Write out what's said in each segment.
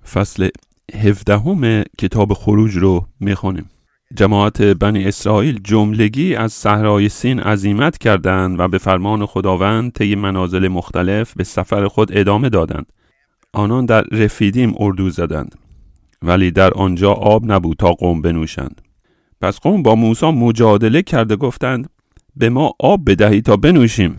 فصل 17 کتاب خروج رو میخونیم. جماعت بنی اسرائیل جملگی از صحرای سین عزیمت کردند و به فرمان خداوند طی منازل مختلف به سفر خود ادامه دادند. آنان در رفیدیم اردو زدند، ولی در آنجا آب نبود تا قوم بنوشند. پس قوم با موسی مجادله کرده گفتند به ما آب بدهید تا بنوشیم.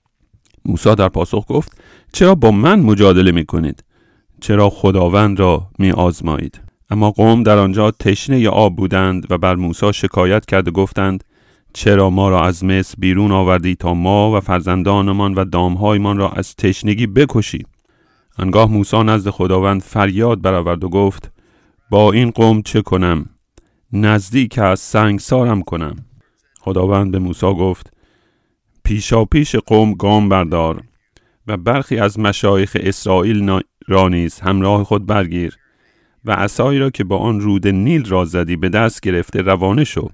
موسی در پاسخ گفت چرا با من مجادله میکنید؟ چرا خداوند را می آزمایید؟ اما قوم در آنجا تشنه آب بودند و بر موسی شکایت کرده گفتند چرا ما را از مصر بیرون آوردی تا ما و فرزندانمان و دامهایمان را از تشنگی بکشی؟ آنگاه موسی نزد خداوند فریاد برآورد و گفت با این قوم چه کنم؟ نزدیک از سنگسارم کنم. خداوند به موسی گفت پیشا پیش قوم گام بردار و برخی از مشایخ اسرائیل را نیز همراه خود برگیر و عصایی را که با آن رود نیل را زدی به دست گرفته روانه شو.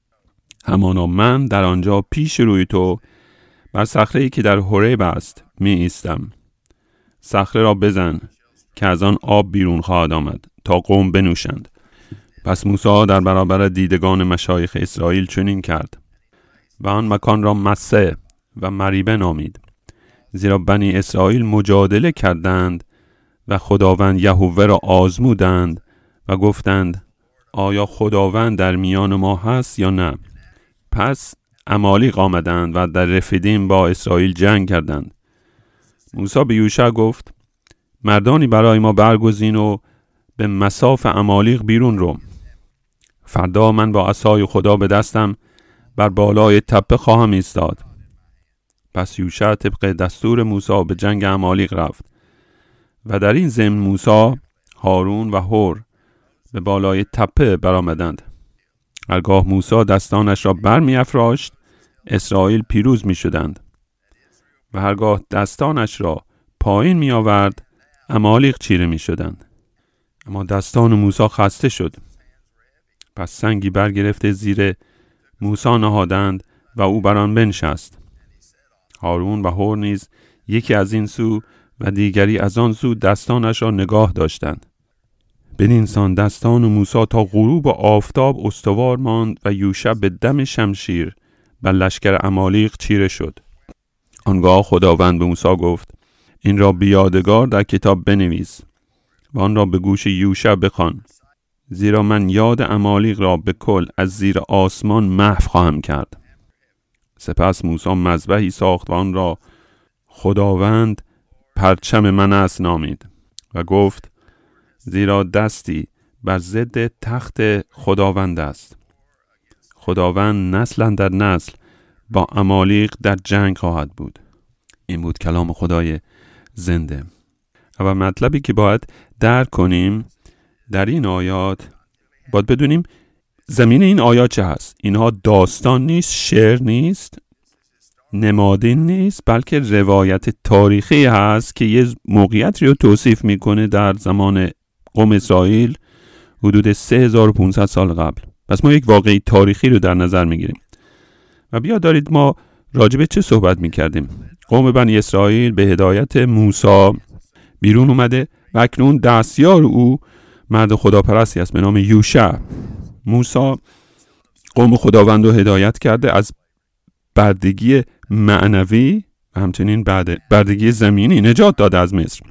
همانا من در آنجا پیش روی تو بر صخره‌ای که در هوریب است می ایستم. صخره را بزن که از آن آب بیرون خواهد آمد تا قوم بنوشند. پس موسی در برابر دیدگان مشایخ اسرائیل چنین کرد و آن مکان را مسه و مریبه نامید، زیرا بنی اسرائیل مجادله کردند و خداوند یهوه را آزمودند و گفتند آیا خداوند در میان ما هست یا نه؟ پس عمالیق آمدند و در رفیدیم با اسرائیل جنگ کردند. موسی به یوشع گفت مردانی برای ما برگزین و به مصاف عمالیق بیرون رو. فردا من با عصای خدا به دستم بر بالای تپه خواهم ایستاد. پس یوشع طبق دستور موسی به جنگ عمالیق رفت و در این ضمن موسی، هارون و هور به بالای تپه برآمدند. هرگاه موسی دستانش را برمی افراشت اسرائیل پیروز می شدند و هرگاه دستانش را پایین می آورد عمالیق چیره می شدند. اما دستان موسی خسته شد. پس سنگی برگرفته زیر موسی نهادند و او بر آن بنشست. هارون و هور نیز یکی از این سو و دیگری از آن سو دستانش را نگاه داشتند. بدین سان دستان موسی تا غروب آفتاب استوار ماند و یوشع به دم شمشیر بر لشکر عمالیق چیره شد. آنگاه خداوند به موسی گفت این را بیادگار در کتاب بنویس و آن را به گوش یوشع بخوان، زیرا من یاد عمالیق را به کل از زیر آسمان محو خواهم کرد. سپس موسی مذبحی ساخت و آن را خداوند پرچم من است نامید و گفت زیرا دستی بر ضد تخت خداوند است. خداوند نسل در نسل با عمالیق در جنگ خواهد بود. این بود کلام خدای زنده. و مطلبی که باید درک کنیم در این آیات، باید بدونیم زمین این آیات چه هست. اینها داستان نیست، شعر نیست، نمادین نیست، بلکه روایت تاریخی هست که یه موقعیت رو توصیف میکنه در زمان قوم اسرائیل حدود 3500 سال قبل. پس ما یک واقعی تاریخی رو در نظر میگیریم. و بیا دارید ما راجع به چه صحبت میکردیم؟ قوم بنی اسرائیل به هدایت موسی بیرون اومده و اکنون دستیار او مرد خداپرستی است به نام یوشع. موسی قوم خداوند رو هدایت کرده از بردگی معنوی و همچنین بردگی زمینی نجات داده از مصر.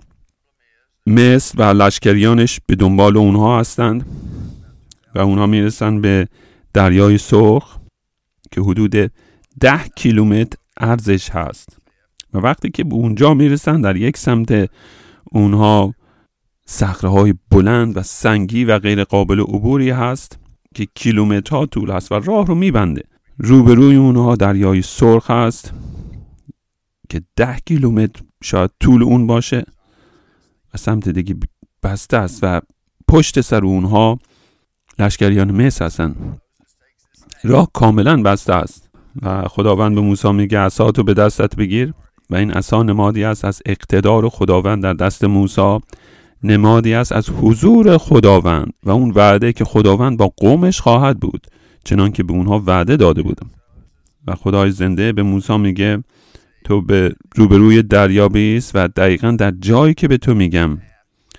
مصر و لشکریانش به دنبال اونها هستند و اونها میرسن به دریای سرخ که حدود 10 کیلومتر عرضش هست و وقتی که به اونجا میرسن در یک سمت اونها صخره‌های بلند و سنگی و غیر قابل عبوری هست که کیلومترها طول هست و راه رو میبنده. روبروی اونها دریای سرخ هست که 10 کیلومتر شاید طول اون باشه و سمت دیگه بسته است و پشت سر اونها لشکریان مصر هستن. راه کاملا بسته است و خداوند به موسی میگه عصاتو به دستت بگیر و این عصا نمادی است از اقتدار خداوند در دست موسی، نمادی است از حضور خداوند و اون وعده که خداوند با قومش خواهد بود چنان که به اونها وعده داده بود. و خدای زنده به موسی میگه تو به روبروی دریا بیست و دقیقاً در جایی که به تو میگم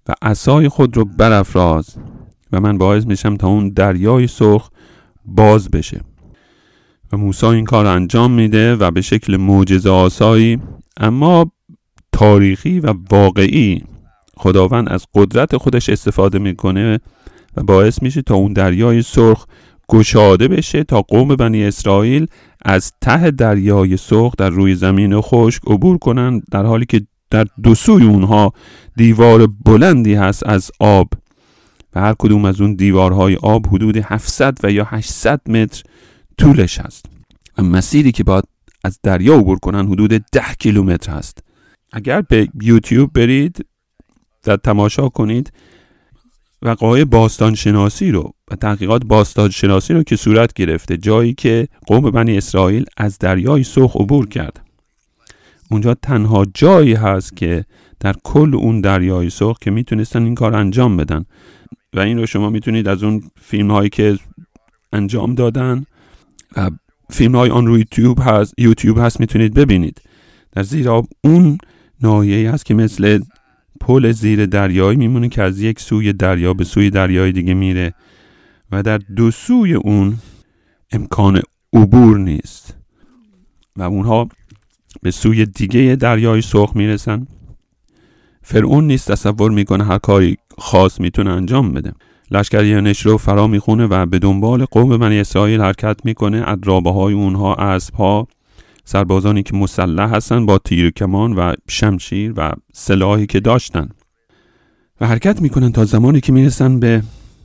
و عصای خود رو برافراز و من باعث میشم تا اون دریای سرخ باز بشه. و موسی این کار رو انجام میده و به شکل معجزه آسایی اما تاریخی و واقعی خداوند از قدرت خودش استفاده میکنه و باعث میشه تا اون دریای سرخ گشاده بشه تا قوم بنی اسرائیل از ته دریای سرخ در روی زمین خشک عبور کنن، در حالی که در دو سوی اونها دیوار بلندی هست از آب و هر کدوم از اون دیوارهای آب حدود 700 و یا 800 متر طولش هست و مسیری که باید از دریا عبور کنن حدود 10 کیلومتر هست. اگر به یوتیوب برید و تماشا کنید وقایع باستانشناسی رو و تحقیقات باستانشناسی رو که صورت گرفته، جایی که قوم بنی اسرائیل از دریای سرخ عبور کرد، اونجا تنها جایی هست که در کل اون دریای سرخ که میتونستن این کار انجام بدن و این رو شما میتونید از اون فیلم هایی که انجام دادن و فیلم های آن روی یوتیوب هست میتونید ببینید. در زیر آب اون ناحیه‌ای هست که مثل پل زیر دریایی میمونه که از یک سوی دریا به سوی دریای دیگه میره و در دو سوی اون امکان عبور نیست و اونها به سوی دیگه دریای سرخ میرسن. فرعون نیست تصور میکنه هر کاری خاص میتونه انجام بده. لشکریانش رو فرا میخونه و به دنبال قوم بنی اسرائیل حرکت میکنه. عرابه های اونها، اسب ها، سربازانی که مسلح هستن با تیر و کمان و شمشیر و سلاحی که داشتن و حرکت میکنن تا زمانی که میرسن به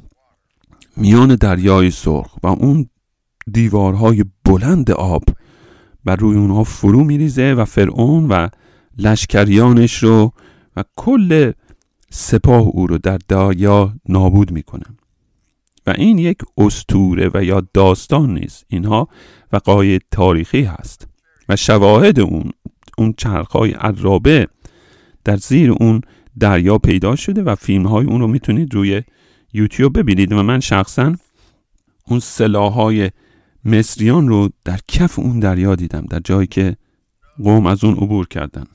میان دریای سرخ و اون دیوارهای بلند آب بر روی اونها فرو میریزه و فرعون و لشکریانش رو و کل سپاه او رو در دریا نابود میکنه. و این یک اسطوره و یا داستان نیست، اینها وقایع تاریخی هست و شواهد اون چرخهای عرابه در زیر اون دریا پیدا شده و فیلم های اون رو میتونید روی یوتیوب ببینید. و من شخصا اون سلاح‌های مصریان رو در کف اون دریا دیدم، در جایی که قوم از اون عبور کردن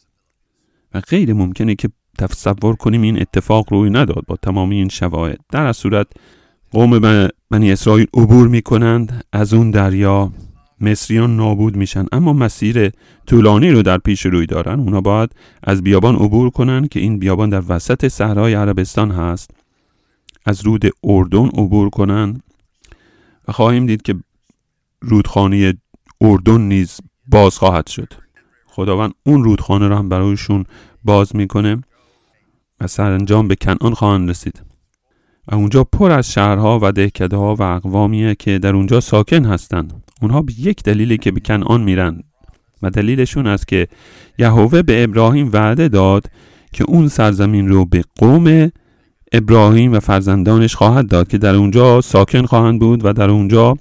و غیر ممکنه که تصور کنیم این اتفاق روی نداد با تمامی این شواهد. در از صورت قوم بنی اسرائیل عبور میکنند از اون دریا، مصریان نابود میشن، اما مسیر طولانی رو در پیش روی دارن. اونا باید از بیابان عبور کنن که این بیابان در وسط صحرای عربستان هست، از رود اردن عبور کنن و خواهیم دید که رودخانه اردن نیز باز خواهد شد. خداوند اون رودخانه رو هم برایشون باز میکنه و سرانجام به کنعان خواهند رسید و اونجا پر از شهرها و دهکده‌ها و اقوامیه که در اونجا ساکن هستند. اونها به یک دلیلی که به کنعان میرن و دلیلشون است که یهوه به ابراهیم وعده داد که اون سرزمین رو به قوم ابراهیم و فرزندانش خواهد داد که در اونجا ساکن خواهند بود و در اونجا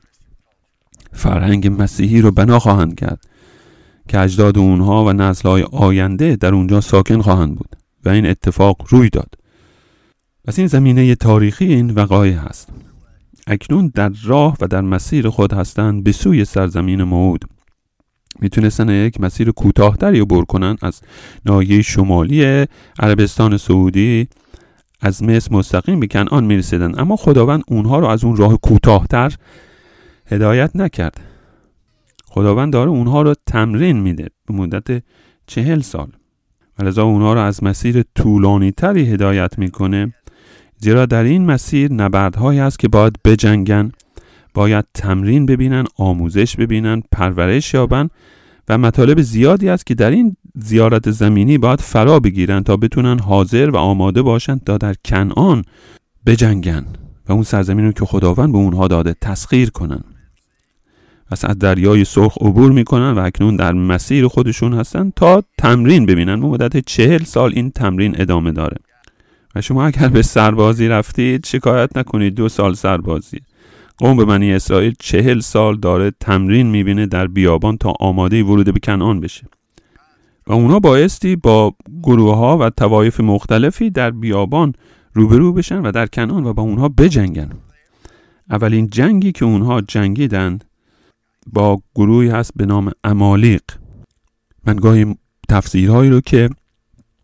فرهنگ مسیحی رو بنا خواهند کرد که اجداد اونها و نسل‌های آینده در اونجا ساکن خواهند بود و این اتفاق روی داد. پس این زمینه تاریخی این وقایع هست. اکنون در راه و در مسیر خود هستند به سوی سرزمین موعود. میتونستن یک مسیر کوتاه‌تری عبور کنن، از ناحیه شمالی عربستان سعودی از مصر مستقیم به کنعان میرسیدن، اما خداوند اونها رو از اون راه کوتاه‌تر هدایت نکرد. خداوند داره اونها رو تمرین میده به مدت 40 سال و لذا اونها رو از مسیر طولانی تری هدایت میکنه، زیرا در این مسیر نبردهایی هست که باید بجنگن، باید تمرین ببینن، آموزش ببینن، پرورش یابن و مطالب زیادی است که در این زیارت زمینی باید فرا بگیرن تا بتونن حاضر و آماده باشن تا در کنعان بجنگن و اون سرزمین رو که خداوند به اونها داده تسخیر کنن. پس از دریای سرخ عبور میکنن و اکنون در مسیر خودشون هستن تا تمرین ببینن. به مدت 40 سال این تمرین ادامه داره و شما اگر به سربازی رفتید شکایت نکنید 2 سال سربازی. قوم بنی اسرائیل 40 سال داره تمرین میبینه در بیابان تا آماده ورود به کنعان بشه و اونا بایستی با گروه ها و طوایف مختلفی در بیابان روبرو بشن و در کنعان و با اونها بجنگن. اولین جنگی که اونها جنگیدن با گروهی هست به نام عمالیق. من گاهی تفسیرهایی رو که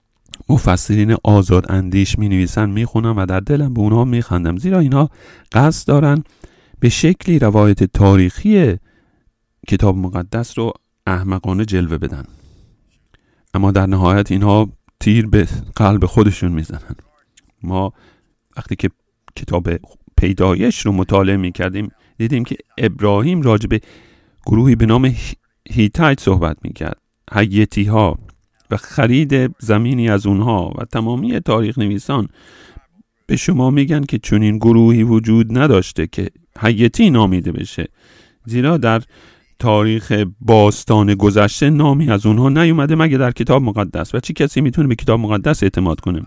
مفسرین آزاد اندیش می نویسن میخونم و در دلم به اونها میخندم، زیرا اینا قصد دارن به شکلی روایت تاریخی کتاب مقدس رو احمقانه جلوه بدن، اما در نهایت اینها تیر به قلب خودشون میزنن. ما وقتی که کتاب پیدایش رو مطالعه میکردیم دیدیم که ابراهیم راجع به گروهی به نام هیتایت صحبت میکرد، هیتی ها، و خرید زمینی از اونها، و تمامی تاریخ نویسان به شما میگن که چون این گروهی وجود نداشته که هیتی نامیده بشه، زیرا در تاریخ باستان گذشته نامی از اونها نیومده مگه در کتاب مقدس، و چه کسی میتونه به کتاب مقدس اعتماد کنه؟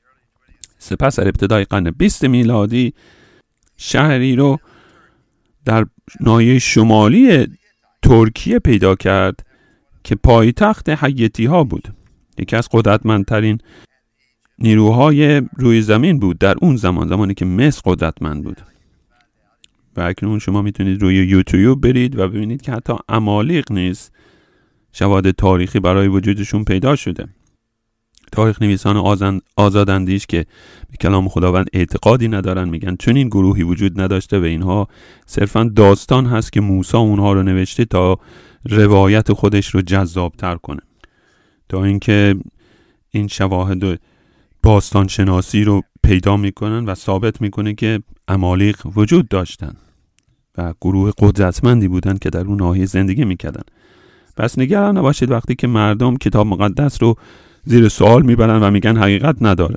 سپس در ابتدای قرن 20 میلادی شهری رو در ناحیه شمالی ترکیه پیدا کرد که پایتخت هیتی ها بود، یکی از قدرتمندترین نیروهای روی زمین بود در اون زمانی که مصر قدرتمند بود. و اکنون شما میتونید روی یوتیوب برید و ببینید که حتی عمالق نیز شواهد تاریخی برای وجودشون پیدا شده. تاریخ نویسان آزاداندیش که به کلام خداوند اعتقادی ندارن میگن چون این گروهی وجود نداشته و اینها صرفا داستان هست که موسی اونها رو نوشته تا روایت خودش رو جذابتر کنه، تا اینکه این شواهد باستان شناسی رو پیدا میکنن و ثابت میکنه که عمالق وجود داشتن و گروه قدرتمندی بودن که در اون ناحیه زندگی میکردن. پس نگران نباشید وقتی که مردم کتاب مقدس رو زیر سوال میبرن و میگن حقیقت نداره.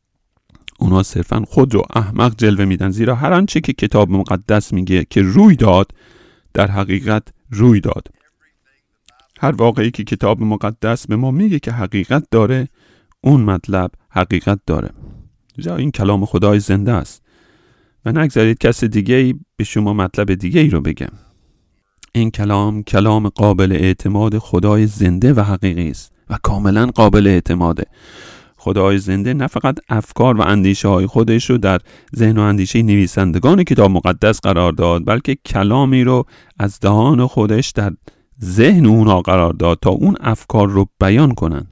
اونا صرفا خود رو احمق جلوه میدن، زیرا هر آنچه که کتاب مقدس میگه که روی داد در حقیقت روی داد. هر واقعی که کتاب مقدس به ما میگه که حقیقت داره، اون مطلب حقیقت داره. زیرا این کلام خدای زنده است و نگذارید کس دیگه‌ای به شما مطلب دیگه‌ای رو بگه. این کلام قابل اعتماد خدای زنده و حقیقی است و کاملا قابل اعتماده. خدای زنده نه فقط افکار و اندیشه های خودش رو در ذهن و اندیشه نویسندگان کتاب مقدس قرار داد، بلکه کلامی رو از دهان خودش در ذهن اونها قرار داد تا اون افکار رو بیان کنن.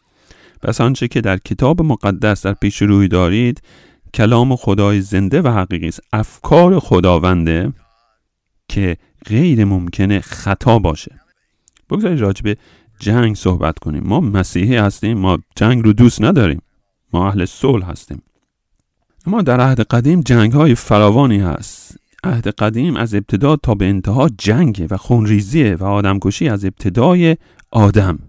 پس آنچه که در کتاب مقدس در پیش روی دارید کلام خدای زنده و حقیقی است، افکار خداونده که غیر ممکنه خطا باشه. بگذارید راجع به جنگ صحبت کنیم. ما مسیحی هستیم، ما جنگ رو دوست نداریم، ما اهل صلح هستیم. اما در عهد قدیم جنگ های فراوانی هست. عهد قدیم از ابتدا تا به انتها جنگه و خونریزیه و آدمکشی از ابتدای آدم،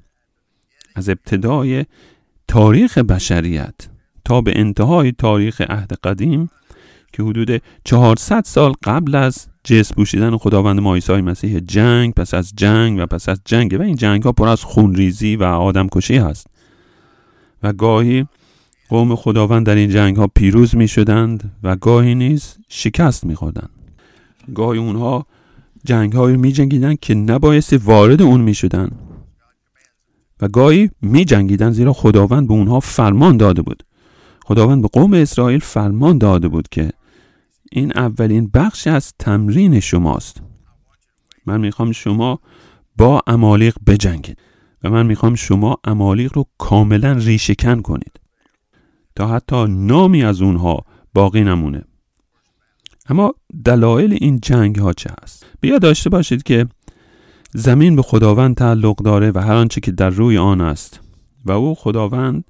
از ابتدای تاریخ بشریت تا به انتهای تاریخ عهد قدیم که حدود 400 سال قبل از جسم پوشیدن خداوند ما عیسی مسیح جنگ پس از جنگ و پس از جنگ و این جنگ ها پر از خونریزی و آدمکشی هست و گاهی قوم خداوند در این جنگ ها پیروز می شدند و گاهی نیز شکست می خوردند. گاهی اونها جنگ هایی می جنگیدن که نبایستی وارد اون می شدن و گاهی می جنگیدن زیرا خداوند به اونها فرمان داده بود. خداوند به قوم اسرائیل فرمان داده بود که این اولین بخش از تمرین شماست. من میخوام شما با عمالق بجنگید و من میخوام شما عمالق رو کاملا ریشه‌کن کنید تا حتی نامی از اونها باقی نمونه. اما دلایل این جنگ ها چه هست؟ بیا داشته باشید که زمین به خداوند تعلق داره و هر آنچه که در روی آن است و او خداوند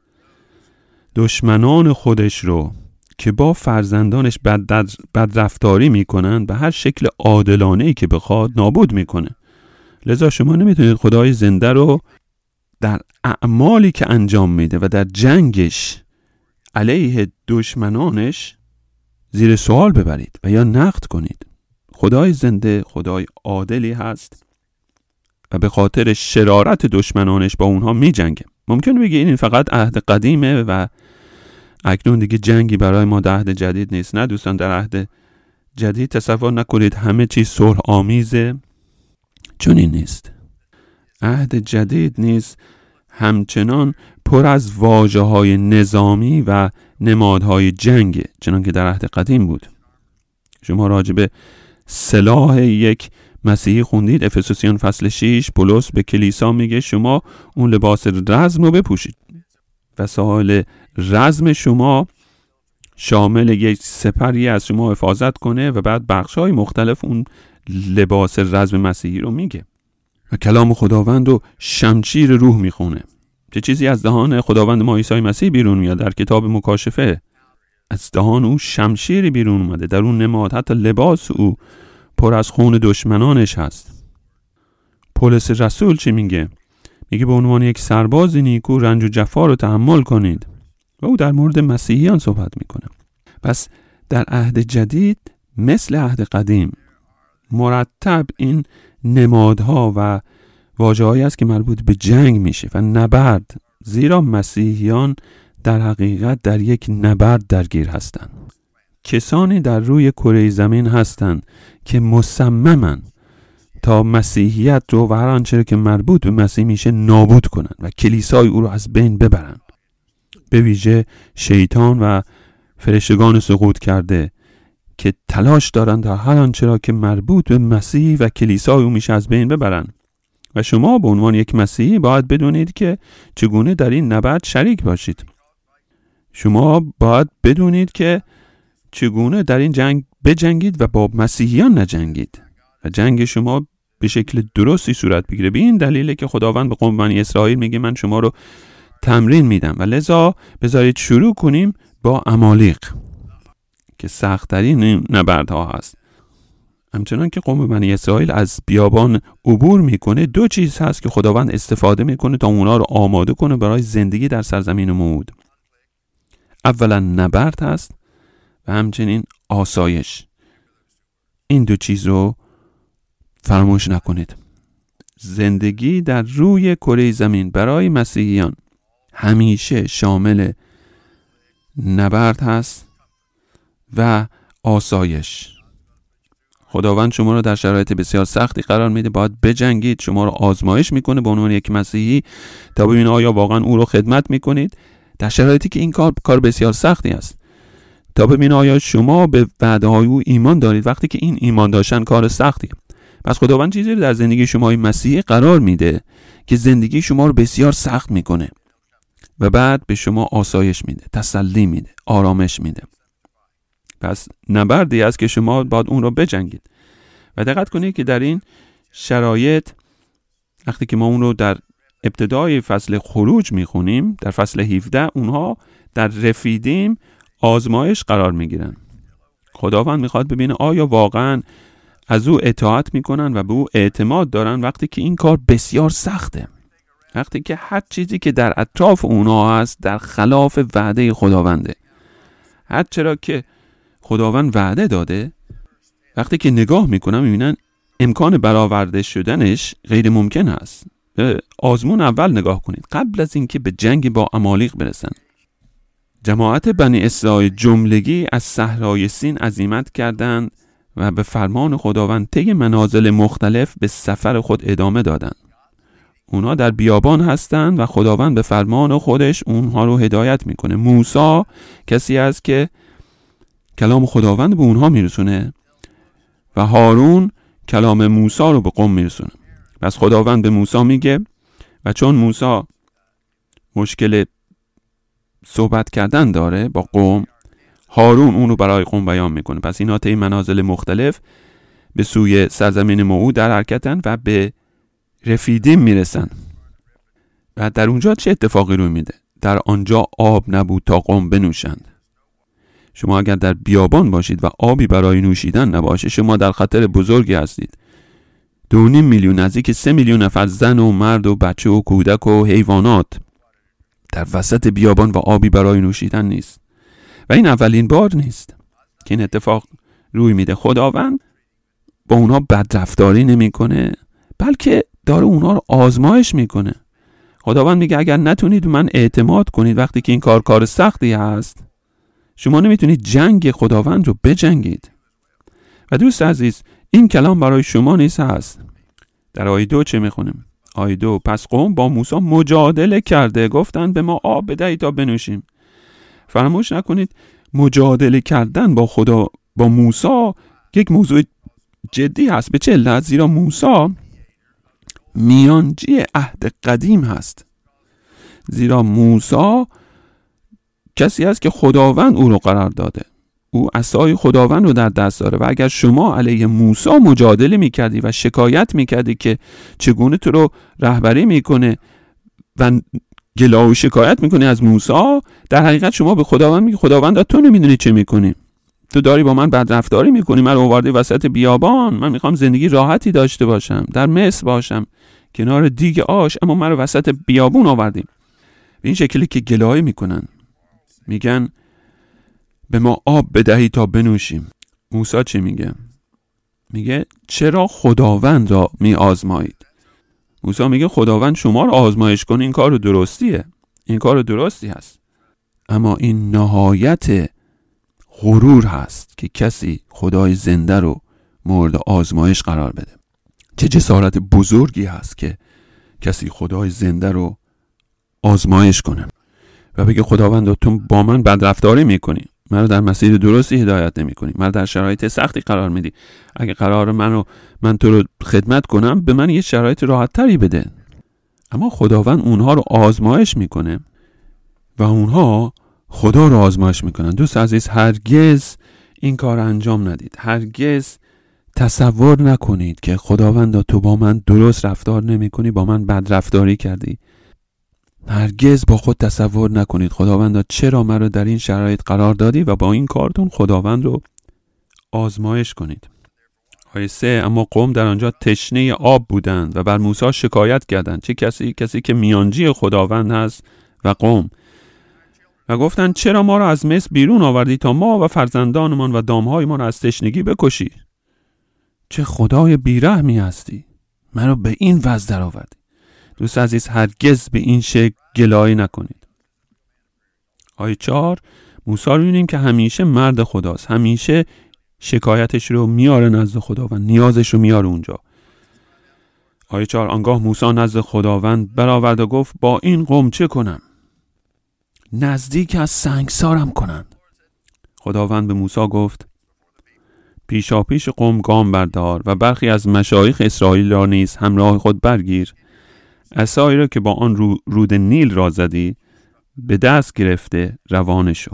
دشمنان خودش رو که با فرزندانش بد رفتاری میکنن به هر شکل عادلانه‌ای که بخواد نابود میکنه. لذا شما نمیتونید خدای زنده رو در اعمالی که انجام میده و در جنگش علیه دشمنانش زیر سوال ببرید و یا نقد کنید. خدای زنده خدای عادلی هست و به خاطر شرارت دشمنانش با اونها میجنگه. ممکنه بگی این فقط عهد قدیمه و اکنون دیگه جنگی برای ما در عهد جدید نیست. نه دوستان، در عهد جدید تصور نکنید همه چیز صلح آمیزه، چون این نیست. عهد جدید نیست همچنان پر از واژه‌های نظامی و نمادهای جنگ چنان که در عهد قدیم بود. شما راجع به سلاح یک مسیحی خوندید، افسوسیان فصل 6 پولس به کلیسا میگه شما اون لباس رزم رو بپوشید وسایل رزم شما شامل یک سپری از شما حفاظت کنه و بعد بخش‌های مختلف اون لباس رزم مسیحی رو میگه و کلام خداوند رو شمشیر روح میخونه. چه چیزی از دهان خداوند ما عیسی مسیح بیرون میاد؟ در کتاب مکاشفه از دهان او شمشیری بیرون اومده، در اون نماد حتی لباس او پر از خون دشمنانش هست. پولس رسول چی میگه؟ میگه به عنوان یک سرباز نیکو رنج و جفا رو تحمل کنید و او در مورد مسیحیان صحبت میکنه. پس در عهد جدید مثل عهد قدیم مرتب این نمادها و واژه‌هایی است که مربوط به جنگ میشه و نبرد، زیرا مسیحیان در حقیقت در یک نبرد درگیر هستند. کسانی در روی کره زمین هستند که مصممن تا مسیحیت رو و هر آنچه که مربوط به مسیح میشه نابود کنن و کلیسای او رو از بین ببرن. به ویژه شیطان و فرشتگان سقوط کرده که تلاش دارند تا هر آنچه را که مربوط به مسیح و کلیسای او میشه از بین ببرن. و شما به عنوان یک مسیحی باید بدونید که چگونه در این نبرد شریک باشید. شما باید بدونید که چگونه در این جنگ بجنگید و با مسیحیان نجنگید و جنگ شما به شکل درستی صورت بگیره. به این دلیله که خداوند به قوم بنی اسرائیل میگه من شما رو تمرین میدم و لذا بذارید شروع کنیم با عمالیق که سخت‌ترین نبردها هست. همچنان که قوم بنی اسرائیل از بیابان عبور میکنه، دو چیز هست که خداوند استفاده میکنه تا اونا رو آماده کنه برای زندگی در سرزمین موعود. اولا نبرد هست و همچنین آسایش. این دو چیز رو فراموش نکنید. زندگی در روی کره زمین برای مسیحیان همیشه شامل نبرد هست و آسایش. خداوند شما رو در شرایط بسیار سختی قرار میده، باید بجنگید، شما رو آزمایش میکنه به عنوان یک مسیحی تا ببینید آیا واقعا او رو خدمت میکنید در شرایطی که این کار بسیار سختی است، تا ببینید آیا شما به وعده های او ایمان دارید وقتی که این ایمان داشتن کار سختیه. پس خداوند چیزی رو در زندگی شما مسیحی قرار میده که زندگی شما رو بسیار سخت میکنه و بعد به شما آسایش میده، تسلی میده، آرامش میده. پس نبردی است که شما باید اون رو بجنگید و دقت کنید که در این شرایط وقتی که ما اون رو در ابتدای فصل خروج میخونیم، در فصل 17 اونها در رفیدیم آزمایش قرار میگیرن. خداوند میخواد ببینه آیا واقعا از او اطاعت میکنن و به او اعتماد دارن وقتی که این کار بسیار سخته، وقتی که هر چیزی که در اطراف اونها هست در خلاف وعده خداونده. هر چرا که خداوند وعده داده وقتی که نگاه میکنن میبینن امکان برآورده شدنش غیر ممکن است. به آزمون اول نگاه کنید قبل از اینکه به جنگ با عمالیق برسن. جماعت بنی اسرائیل جملگی از صحرای سین عزیمت کردند و به فرمان خداوند طی منازل مختلف به سفر خود ادامه دادند. اونا در بیابان هستند و خداوند به فرمان خودش اونها رو هدایت میکنه. موسی کسی است که کلام خداوند به اونها میرسونه و هارون کلام موسی رو به قوم میرسونه. پس خداوند به موسی میگه و چون موسی مشکل صحبت کردن داره با قوم، هارون اون رو برای قوم بیان میکنه. پس اینا طی منازل مختلف به سوی سرزمین موعود در حرکتن و به رفیدیم میرسن. و در اونجا چه اتفاقی روی میده؟ در آنجا آب نبود تا قوم بنوشند. شما اگر در بیابان باشید و آبی برای نوشیدن نباشه شما در خطر بزرگی هستید. 2.5 میلیون نزدیک 3 میلیون نفر زن و مرد و بچه و کودک و حیوانات در وسط بیابان و آبی برای نوشیدن نیست. و این اولین بار نیست که این اتفاق روی میده. خداوند با اونها بدرفتاری نمیکنه بلکه داره اونها رو آزمایش میکنه. خداوند میگه اگر نتونید من اعتماد کنید وقتی که این کار سختی هست، شما نمیتونید جنگ خداوند رو بجنگید. و دوست عزیز این کلام برای شما نیست هست. در آیه 2 چه میخونیم؟ آیه 2 پس قوم با موسی مجادله کرده، گفتند به ما آب بدهید تا بنوشیم. فراموش نکنید مجادله کردن با خدا با موسی یک موضوع جدی هست. به چه علت؟ زیرا موسی میانجی عهد قدیم هست. زیرا موسی کسی است که خداوند او رو قرار داده. او عصای خداوند رو در دست داره و اگر شما علیه موسی مجادله میکردی و شکایت میکردی که چگونه تو رو رهبری میکنه و گلا و شکایت میکنی از موسی، در حقیقت شما به خداوند میگی خداوند تو نمیدونی چه میکنی، تو داری با من بدرفتاری میکنی، من رو آوردی وسط بیابان، من میخوام زندگی راحتی داشته باشم، در مصر باشم کنار دیگ آش، اما من رو وسط بیابون آوردی. به این شکلی که گلایه میکنن، میگن به ما آب بدهی تا بنوشیم. موسی چی میگه؟ میگه چرا خداوند را می آزمایید؟ موسی میگه خداوند شما رو آزمایش کنه، این کار درستیه، این کار درستی هست، اما این نهایت غرور هست که کسی خدای زنده رو مورد آزمایش قرار بده. چه جسارت بزرگی هست که کسی خدای زنده رو آزمایش کنه و بگه خداوند تو با من بدرفتاری میکنی، من رو در مسیر درستی هدایت نمی کنی، من رو در شرایط سختی قرار میدی، اگه قرار من تو رو خدمت کنم به من یه شرایط راحت تری بده. اما خداوند اونها رو آزمایش میکنه و اونها خدا رو آزمایش میکنن. دوست عزیز، هرگز این کار انجام ندید، هرگز تصور نکنید که خداوند تو با من درست رفتار نمی کنی، با من بد رفتاری کردی. هرگز با خود تصور نکنید خداوند چرا من رو در این شرایط قرار دادی و با این کارتون خداوند رو آزمایش کنید. آیه 3: اما قوم در آنجا تشنه آب بودند و بر موسی شکایت کردند. چه کسی که میانجی خداوند هست و قوم، و گفتند چرا ما را از مصر بیرون آوردی تا ما و فرزندانمان و دامهایمان را از تشنگی بکشی؟ چه خدای بیرحمی هستی، من رو به این وضع در آوردی. دوست عزیز، هرگز به این شکل گلایه نکنید. آیه 4: موسی رو می‌بینیم که همیشه مرد خداست، همیشه شکایتش رو میاره نزد خداوند، نیازش رو میاره اونجا. آیه 4: آنگاه موسی نزد خداوند برآورد و گفت با این قوم چه کنم؟ نزدیک از سنگسارم کنند. خداوند به موسی گفت پیشا پیش قوم گام بردار و برخی از مشایخ اسرائیل را نیز همراه خود برگیر. عصایی را که با آن رود نیل را زدی به دست گرفته روانه شو.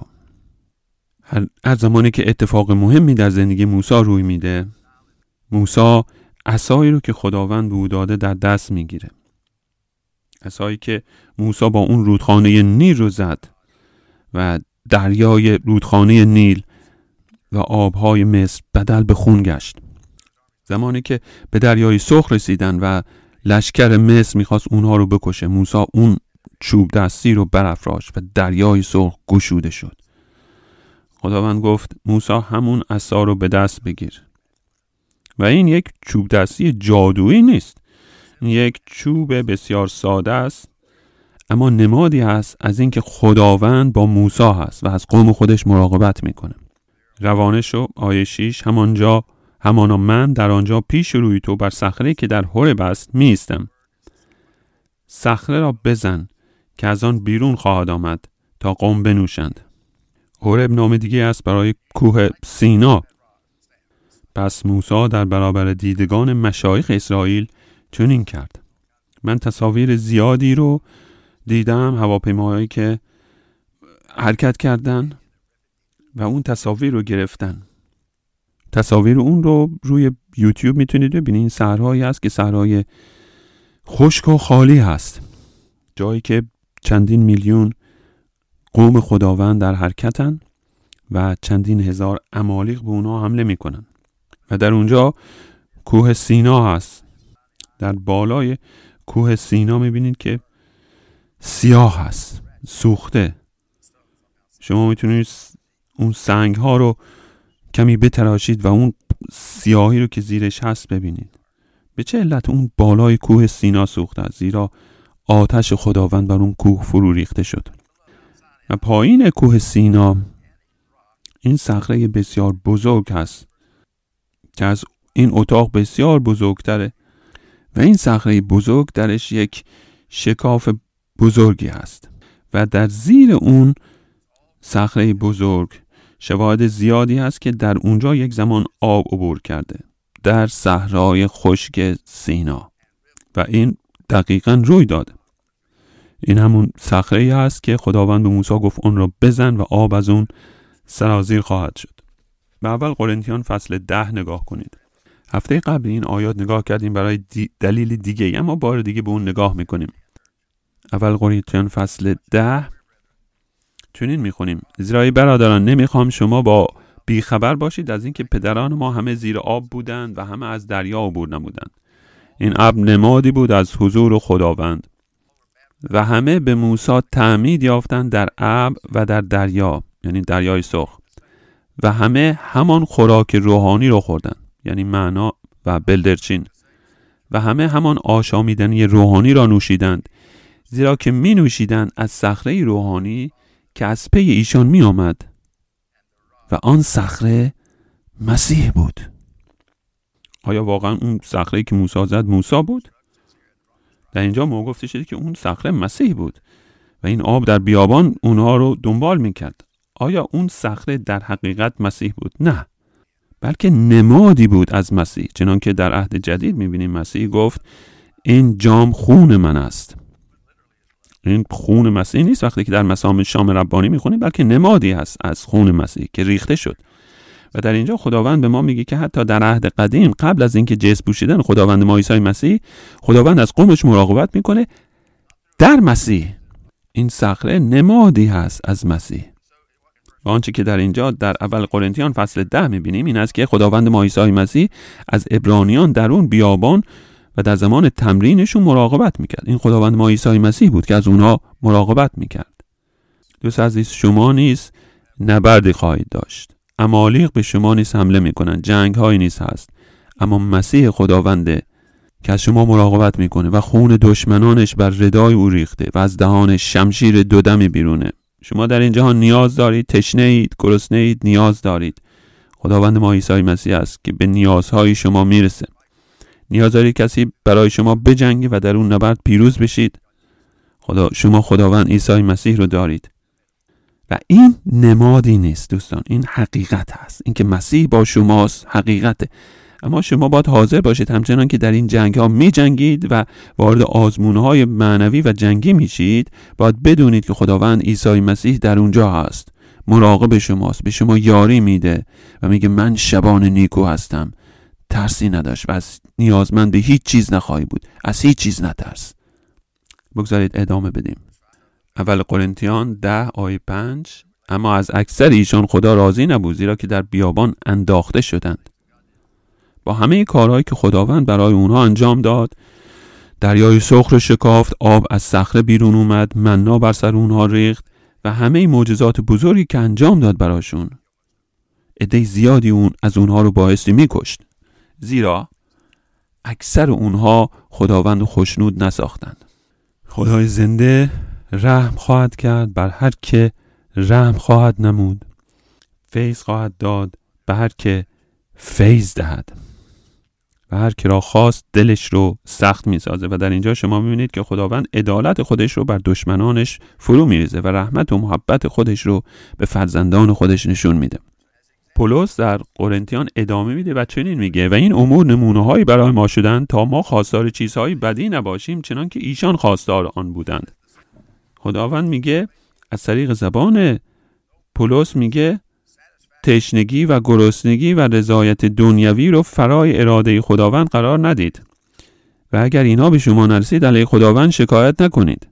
هر زمانی که اتفاق مهمی در زندگی موسی روی میده، موسی عصایی رو که خداوند به او داده در دست میگیره. عصایی که موسی با اون رودخانه نیل رو زد و دریای رودخانه نیل و آبهای مصر بدل به خون گشت. زمانی که به دریای سرخ رسیدن و لشکر مصر میخواست اونها رو بکشه، موسی اون چوب دستی رو برافراشت و دریای سرخ گشوده شد. خداوند گفت موسی همون عصا رو به دست بگیر. و این یک چوب دستی جادویی نیست، این یک چوب بسیار ساده است، اما نمادی است از اینکه خداوند با موسی هست و از قوم خودش مراقبت میکنه. روانه شو. آیه 6: همانا من در آنجا پیش روی تو بر صخره که در هورب است می ایستم. صخره را بزن که از آن بیرون خواهد آمد تا قوم بنوشند. هورب نام دیگه است برای کوه سینا. پس موسی در برابر دیدگان مشایخ اسرائیل چنین کرد. من تصاویر زیادی رو دیدم، هواپیماهایی که حرکت کردن و اون تصاویر رو گرفتن. تصاویر اون رو روی یوتیوب میتونید ببینید. این صحرایی هست که صحرای خشک و خالی هست، جایی که چندین میلیون قوم خداوند در حرکتن و چندین هزار عمالق به اونها حمله میکنن. و در اونجا کوه سینا هست. در بالای کوه سینا میبینید که سیاه هست، سوخته. شما میتونید اون سنگ ها رو کمی بتراشید و اون سیاهی رو که زیرش هست ببینید. به چه علت اون بالای کوه سینا سوخته است؟ زیرا آتش خداوند بر اون کوه فرو ریخته شد. و پایین کوه سینا این صخره بسیار بزرگ هست که از این اتاق بسیار بزرگتره و این صخره بزرگ درش یک شکاف بزرگی هست و در زیر اون صخره بزرگ شواهد زیادی هست که در اونجا یک زمان آب عبور کرده، در صحرای خشک سینا، و این دقیقاً روی داده. این همون صخره‌ای هست که خداوند به موسی گفت اون رو بزن و آب از اون سرازیر خواهد شد. به اول قرنتیان فصل 10 نگاه کنید. هفته قبل این آیات نگاه کردیم برای دلیل دیگه، اما بار دیگه به اون نگاه میکنیم. اول قرنتیان فصل 10 چنین میخونیم: زیرا ای برادران نمیخوام شما با بیخبر باشید از اینکه پدران ما همه زیر آب بودند و همه از دریا عبور نمودند. این ابر نمادی بود از حضور خداوند و همه به موسی تعمید یافتند در ابر و در دریا، یعنی دریای سرخ، و همه همان خوراک روحانی رو خوردند، یعنی معنا و بلدرچین، و همه همان آشامیدنی روحانی را نوشیدند، زیرا که می نوشیدند از صخره روحانی که از پی ایشان می آمد و آن صخره مسیح بود. آیا واقعا اون صخره که موسی زد موسی بود؟ در اینجا ما گفته شده که اون صخره مسیح بود و این آب در بیابان اونها رو دنبال میکرد. آیا اون صخره در حقیقت مسیح بود؟ نه، بلکه نمادی بود از مسیح. چنان که در عهد جدید میبینیم مسیح گفت این جام خون من است. این خون مسیح نیست وقتی که در مسام شام ربانی میخونیم، بلکه نمادی هست از خون مسیح که ریخته شد. و در اینجا خداوند به ما میگه که حتی در عهد قدیم قبل از اینکه جسم پوشیدن خداوند ما عیسی مسیح، خداوند از قومش مراقبت میکنه در مسیح. این صخره نمادی هست از مسیح. و آنچه که در اینجا در اول قرنتیان فصل 10 میبینیم این است که خداوند ما عیسی مسیح از عبرانیان در اون بیابان و در زمان تمرینشون مراقبت میکرد. این خداوند ما عیسی مسیح بود که از اونها مراقبت میکرد. دوست عزیز، شما نیز نبردی خواهید داشت. عمالیق به شما نیز حمله میکنن، جنگ های نیز هست، اما مسیح خداونده که از شما مراقبت میکنه و خون دشمنانش بر ردای او ریخته و از دهان شمشیر دودمی بیرونه. شما در این جهان نیاز دارید، تشنه اید، گرسنه اید، نیاز دارید. خداوند ما عیسی مسیح است که به نیازهای شما میرسه. نیاز دارید کسی برای شما بجنگه و در اون نبرد پیروز بشید. شما خداوند عیسی مسیح رو دارید. و این نمادی نیست دوستان، این حقیقت هست. این که مسیح با شماست حقیقته. اما شما باید حاضر باشید همچنان که در این جنگ ها می جنگید و وارد آزمون های معنوی و جنگی میشید، باید بدونید که خداوند عیسی مسیح در اونجا هست، مراقب شماست، به شما یاری میده و میگه من شبان نیکو هستم، ترسی نداشت و از نیازمند به هیچ چیز نخواهی بود، از هیچ چیز نترس. بگذارید ادامه بدیم. اول قرنتیان 10 آیه 5: اما از اکثر ایشان خدا راضی نبود، زیرا که در بیابان انداخته شدند. با همه کارهایی که خداوند برای اونها انجام داد، دریای سرخ رو شکافت، آب از صخره بیرون اومد، منا بر سر اونها ریخت و همه معجزات بزرگی که انجام داد براشون، عده زیادی از اونها رو بایستی میکشت، زیرا اکثر اونها خداوند خوشنود نساختند. خدای زنده رحم خواهد کرد بر هر که رحم خواهد نمود، فیض خواهد داد به هر که فیض دهد و هر که را خواست دلش رو سخت میسازه. و در اینجا شما میبینید که خداوند عدالت خودش رو بر دشمنانش فرو میریزه و رحمت و محبت خودش رو به فرزندان خودش نشون میده. پولس در قرنتیان ادامه میده و چنین میگه: و این امور نمونه‌هایی برای ما شدند تا ما خواستار چیزهای بدی نباشیم، چنان که ایشان خواستار آن بودند. خداوند میگه از طریق زبان پولس میگه تشنگی و گرسنگی و رضایت دنیوی رو فرای اراده خداوند قرار ندید و اگر اینا به شما نرسید علیه خداوند شکایت نکنید.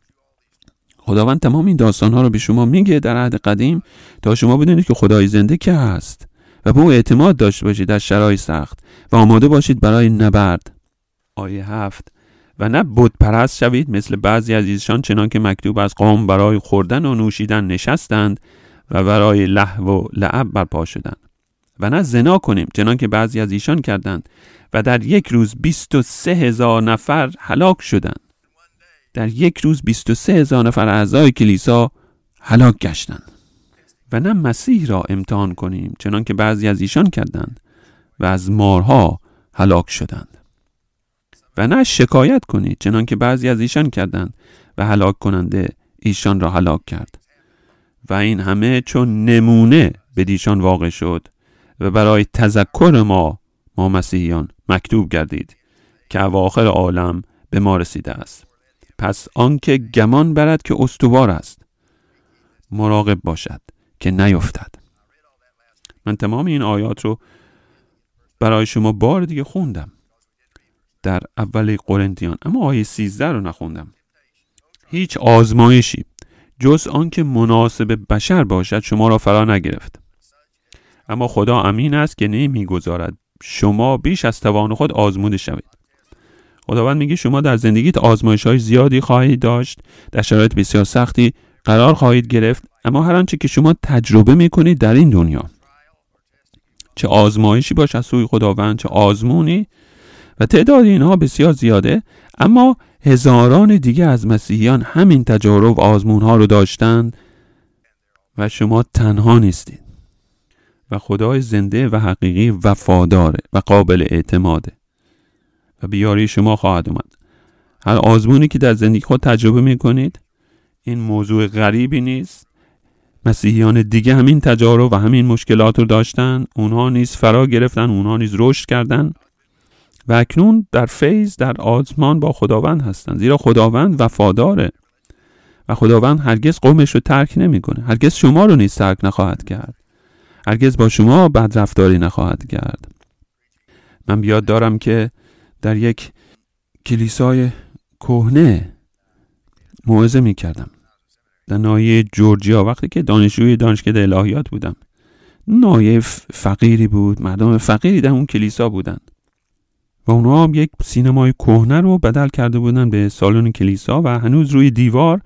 خداوند تمام این داستانها رو به شما میگه در عهد قدیم تا شما بدونید که خدای زنده که هست و به او اعتماد داشته باشید در شرایط سخت و آماده باشید برای نبرد. آیه 7: و نه بت پرست شوید مثل بعضی از ایشان، چنان که مکتوب از قوم برای خوردن و نوشیدن نشستند و برای لهو و لعب برپا شدند. و نه زنا کنیم چنان که بعضی از ایشان کردند و در یک روز 23,000 نفر هلاک شدند. در یک روز 23,000 نفر اعضای کلیسا هلاک گشتند. و نه مسیح را امتحان کنیم چنان که بعضی از ایشان کردند و از مارها هلاک شدند. و نه شکایت کنید چنان که بعضی از ایشان کردند و هلاک کننده ایشان را هلاک کرد. و این همه چون نمونه به دیشان واقع شد و برای تذکر ما مسیحیان مکتوب گردید که اواخر عالم به ما رسیده است. پس آنکه گمان برد که استوار است مراقب باشد که نیفتد. من تمام این آیات رو برای شما بار دیگه خوندم در اول قرنتیان، اما آیه 13 رو نخوندم. هیچ آزمایشی جز آنکه مناسب بشر باشد شما را فرا نگرفت، اما خدا امین است که نمیگذارد شما بیش از توان خود آزموده شوید. خداوند میگه شما در زندگیت آزمایش‌های زیادی خواهید داشت، در شرایط بسیار سختی قرار خواهید گرفت، اما هر آنچه که شما تجربه میکنید در این دنیا، چه آزمایشی باشه از سوی خداوند، چه آزمونی، و تعداد اینها بسیار زیاده، اما هزاران دیگه از مسیحیان همین تجارب و آزمونها رو داشتند و شما تنها نیستید. و خدای زنده و حقیقی وفاداره و قابل اعتماده و به یاری شما خواهد اومد. هر آزمونی که در زندگی خود تجربه میکنید این موضوع غریبی نیست. مسیحیان دیگه همین تجارب و همین مشکلات رو داشتن، اونها نیز فرا گرفتن، اونها نیز رشد کردن و اکنون در فیض، در آسمان با خداوند هستن، زیرا خداوند وفاداره و خداوند هرگز قومش رو ترک نمیکنه، هرگز شما رو نیز ترک نخواهد کرد، هرگز با شما بدرفتاری نخواهد کرد. من بیاد دارم که در یک کلیسای کهنه موعظه میکردم در ناحیه جورجیا، وقتی که دانشجوی دانشکده الهیات بودم. ناحیه فقیری بود، مردم فقیری در اون کلیسا بودن و اونها یک سینمای کهنه رو بدل کرده بودن به سالن کلیسا و هنوز روی دیوار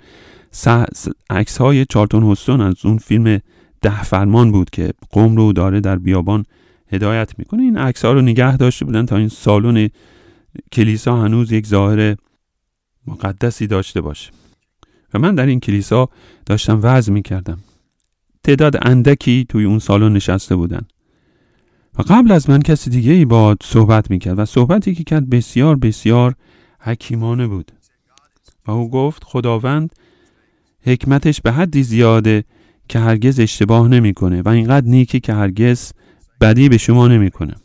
عکس‌های چارلتون هستون از اون فیلم 10 فرمان بود که قوم رو داره در بیابان هدایت میکنه. این عکس‌ها رو نگه داشته بودن تا این سالن کلیسا هنوز یک ظاهر مقدسی داشته باشه. و من در این کلیسا داشتم وعظ میکردم. تعداد اندکی توی اون سالن نشسته بودن و قبل از من کسی دیگه ای با صحبت میکرد و صحبتی که کرد بسیار بسیار حکیمانه بود و او گفت خداوند حکمتش به حدی زیاده که هرگز اشتباه نمیکنه و اینقدر نیکی که هرگز بدی به شما نمیکنه.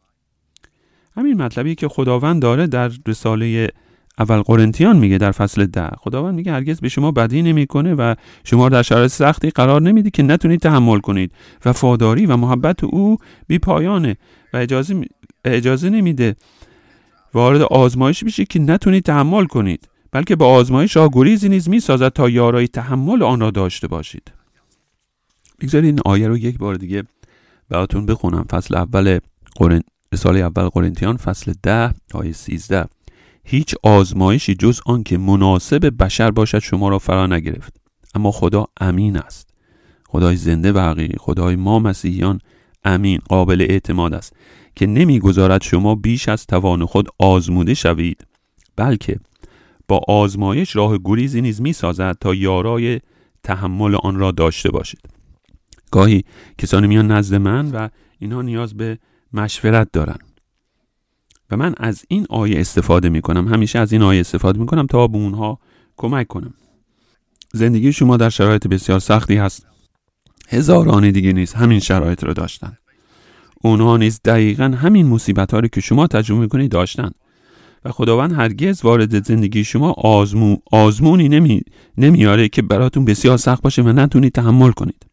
همین مطلبی که خداوند داره در رساله اول قرنتیان میگه در فصل 10. خداوند میگه هرگز به شما بدی نمیکنه و شما در شرایط سختی قرار نمیده که نتونید تحمل کنید. وفاداری و محبت او بی پایانه و اجازه نمیده وارد آزمایش بشید که نتونید تحمل کنید، بلکه با آزمایش راه گریزی نیز میسازد تا یارای تحمل آن را داشته باشید. بگذارید این آیه رو یک بار دیگه براتون بخونم. فصل اول رساله اول قرنتیان فصل 10 آیه 13. هیچ آزمایشی جز آن که مناسب بشر باشد شما را فرا نگرفت، اما خدا امین است. خدای زنده و حقیقی، خدای ما مسیحیان امین، قابل اعتماد است که نمیگذارد شما بیش از توان خود آزموده شوید، بلکه با آزمایش راه گریزی نیز میسازد تا یارای تحمل آن را داشته باشید. گاهی کسانی میان نزد من و اینها نیاز به مشورت دارن و من از این آیه استفاده میکنم، همیشه از این آیه استفاده میکنم تا به اونها کمک کنم. زندگی شما در شرایط بسیار سختی هست. هزاران دیگه نیز همین شرایط رو داشتن. اونها نیز دقیقاً همین مصیبت‌ها رو که شما تجربه میکنید داشتن و خداوند هرگز وارد زندگی شما آزمونی نمیاره که براتون بسیار سخت باشه و نتونید تحمل کنید.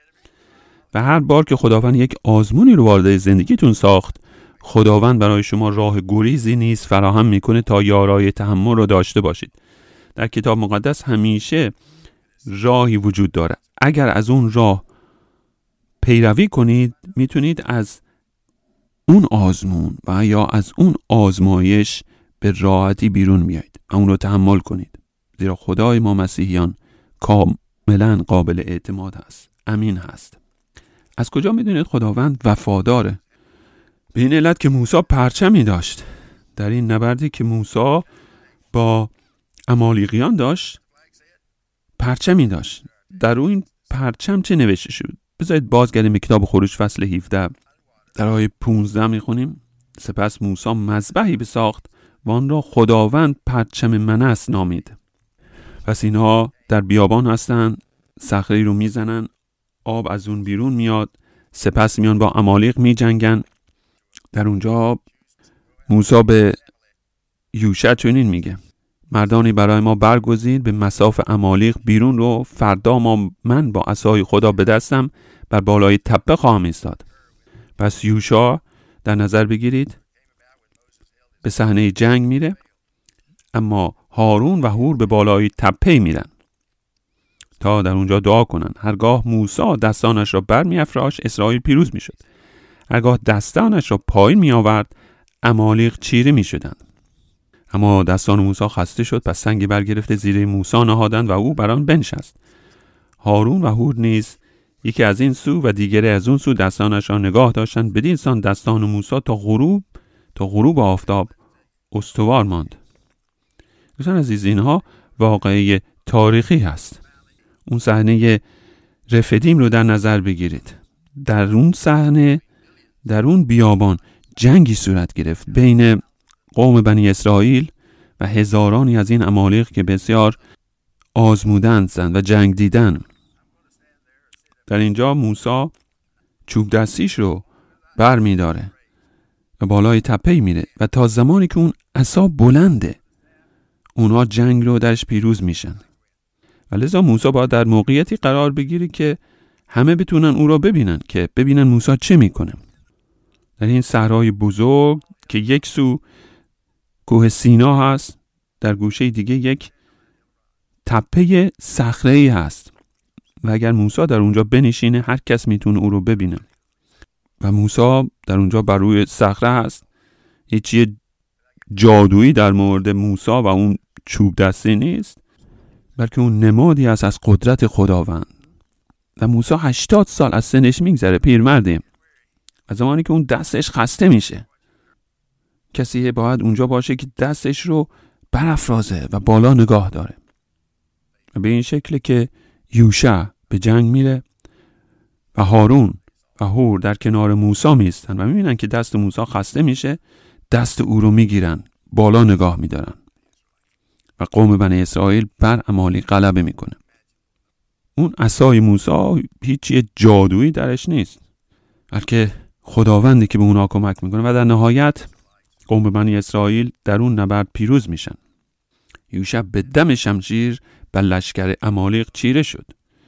و هر بار که خداوند یک آزمونی رو وارد زندگیتون ساخت، خداوند برای شما راه گریزی نیز فراهم میکنه تا یارای تحمل رو داشته باشید. در کتاب مقدس همیشه راهی وجود داره. اگر از اون راه پیروی کنید میتونید از اون آزمون و یا از اون آزمایش به راحتی بیرون بیایید و اون رو تحمل کنید، زیرا خدای ما مسیحیان کاملا قابل اعتماد هست، امین هست. از کجا میدونید خداوند وفاداره؟ به این علت که موسی پرچمی داشت. در این نبردی که موسی با امالیقیان داشت پرچمی داشت. در اون پرچم چه نوشته شد؟ بذارید بازگردیم به کتاب خروج فصل 17 در آیه 15 میخونیم. سپس موسی مذبحی بساخت و آن را خداوند پرچم منس نامید. پس اینها در بیابان هستن، صخره رو میزنن، آب از اون بیرون میاد، سپس میان با امالیق میجنگن. در اونجا موسی به یوشع چنین میگه: مردانی برای ما برگزید به مصاف عمالیق بیرون رو. فردا من با عصای خدا به دستم بر بالای تپه خواهم ایستاد. پس یوشع در نظر بگیرید به صحنه جنگ میره، اما هارون و هور به بالای تپه میرن تا در اونجا دعا کنن. هرگاه موسی دستانش را بر میافراشت اسرائیل پیروز میشد. هرگاه دستانش را پایین میآورد عمالیق چیره میشدند. اما دستان موسی خسته شد، پس سنگی برگرفته زیر موسی نهادند و او بر آن بنشست. هارون و هور نیز یکی از این سو و دیگری از اون سو دستانش را نگاه داشتند. بدین سان دستان موسی تا غروب آفتاب استوار ماند. دوستان عزیز، اینها واقعه تاریخی هست. اون صحنه رفدیم رو در نظر بگیرید. در اون صحنه، در اون بیابان جنگی صورت گرفت بین قوم بنی اسرائیل و هزارانی از این عمالیق که بسیار آزمودند و جنگ دیدن. در اینجا موسی چوب دستیش رو بر می داره و بالای تپه میره و تا زمانی که اون عصا بلنده اونها جنگ رو درش پیروز میشن. و لذا موسی باید در موقعیتی قرار بگیره که همه بتونن او را ببینن موسی چه میکنه. در این صحرای بزرگ که یک سو کوه سینا هست، در گوشه دیگه یک تپه صخره‌ای هست و اگر موسی در اونجا بنشینه هر کس میتونه او رو ببینه. و موسی در اونجا بر روی صخره هست. هیچی جادویی در مورد موسی و اون چوب دستی نیست، بلکه اون نمادی است از قدرت خداوند. و موسی 80 سال از سنش میگذره، پیرمرده. از زمانی که اون دستش خسته میشه، کسی باید اونجا باشه که دستش رو برافرازه و بالا نگاه داره. و به این شکل که یوشع به جنگ میره و هارون و هور در کنار موسی میستن و میبینن که دست موسی خسته میشه، دست او رو میگیرن، بالا نگاه میدارن و قوم بنی اسرائیل بر عمالیق غلبه میکنه. اون عصای موسی هیچی جادویی درش نیست، بلکه خداوندی که به اونها کمک میکنه و در نهایت قوم بنی اسرائیل در اون نبرد پیروز میشن. یوشع به دم شمشیر بر لشکر عمالیق چیره شد.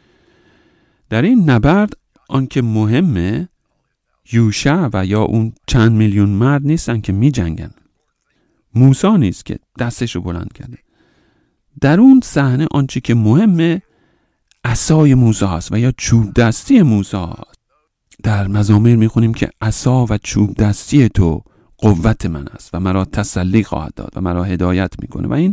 در این نبرد آنکه مهمه یوشع و یا اون چند میلیون مرد نیستن که می جنگن. موسی نیست که دستش رو بلند کرده. در اون صحنه آنچه که مهمه عصای موسی هست و یا چوب دستی موسی هست. در مزامیر می خونیم که عصا و چوب دستی تو قوت من است و مرا تسلی خواهد داد و مرا هدایت میکنه. و این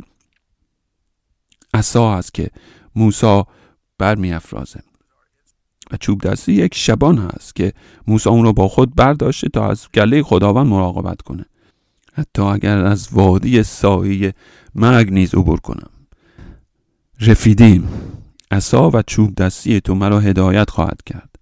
عصا است که موسی بر می افرازه و چوب دستی یک شبان هست که موسی اون رو با خود برداشته تا از گله خداوند مراقبت کنه، حتی اگر از وادی سایه مرگ نیز عبور کنم. رفیدیم، عصا و چوب دستی تو مرا هدایت خواهد کرد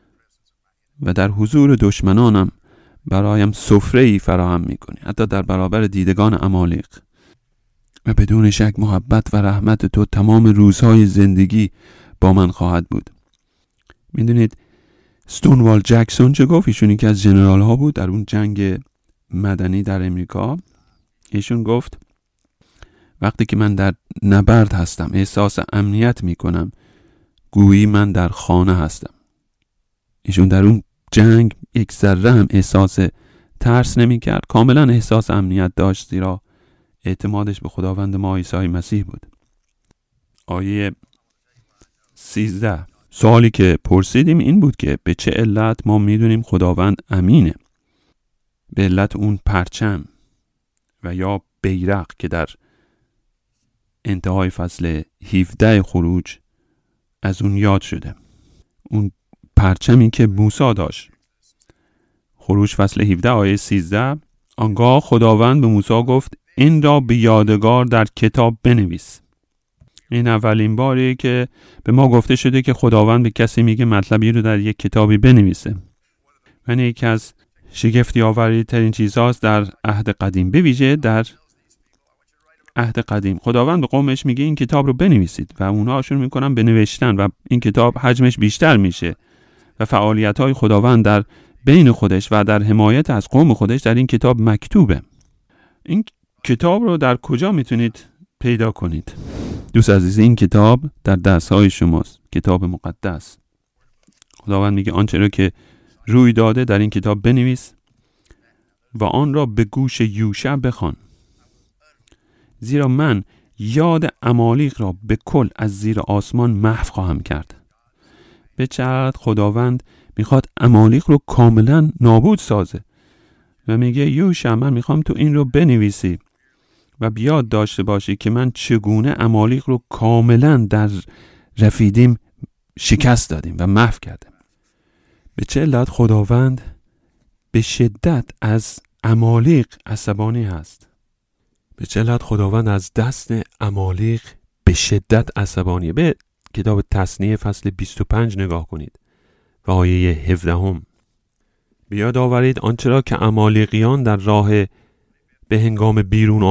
و در حضور دشمنانم برایم سفره‌ای فراهم میکنی، حتی در برابر دیدگان عمالیق. و بدون شک محبت و رحمت تو تمام روزهای زندگی با من خواهد بود. میدونید استونوال جکسون چه گفت؟ ایشون یکی از جنرال ها بود در اون جنگ مدنی در امریکا. ایشون گفت وقتی که من در نبرد هستم احساس امنیت میکنم گویی من در خانه هستم. ایشون در اون جنگ یک ذره هم احساس ترس نمیکرد، کاملا احساس امنیت داشت، زیرا اعتمادش به خداوند ما عیسی مسیح بود. آیه 13 سوالی که پرسیدیم این بود که به چه علت ما میدونیم خداوند امینه؟ به علت اون پرچم و یا بیرق که در انتهای فصل 17 خروج از اون یاد شده. اون پرچمی که موسی داشت. خروج فصل 17 آیه 13 آنگاه خداوند به موسی گفت این را به یادگار در کتاب بنویس. این اولین باری که به ما گفته شده که خداوند به کسی میگه مطلبی رو در یک کتابی بنویسه. و این یکی از شگفتی آوری ترین چیزهاست در عهد قدیم، به ویژه در عهد قدیم. خداوند به قومش میگه این کتاب رو بنویسید و اونها شروع میکنن به نوشتن و این کتاب حجمش بیشتر میشه و فعالیت‌های خداوند در بین خودش و در حمایت از قوم خودش در این کتاب مکتوبه. این کتاب رو در کجا میتونید پیدا کنید. دوست عزیز، این کتاب در دستهای شماست، کتاب مقدس. خداوند میگه آنچه را که روی داده در این کتاب بنویس و آن را به گوش یوشع بخوان، زیرا من یاد عمالیق را به کل از زیر آسمان محو خواهم کرد. به چقدر خداوند میخواد عمالیق رو کاملا نابود سازه و میگه یوشع من میخوام تو این رو بنویسی و بیاد داشته باشی که من چگونه عمالیق رو کاملا در رفیدیم شکست دادیم و محو کردیم. به چه علت خداوند به شدت از عمالیق عصبانی هست؟ به چه علت خداوند از دست عمالیق به شدت عصبانیه؟ به کتاب تثنیه فصل 25 نگاه کنید و آیه 17. بیاد آورید آنچه را که عمالیقیان در راه به هنگام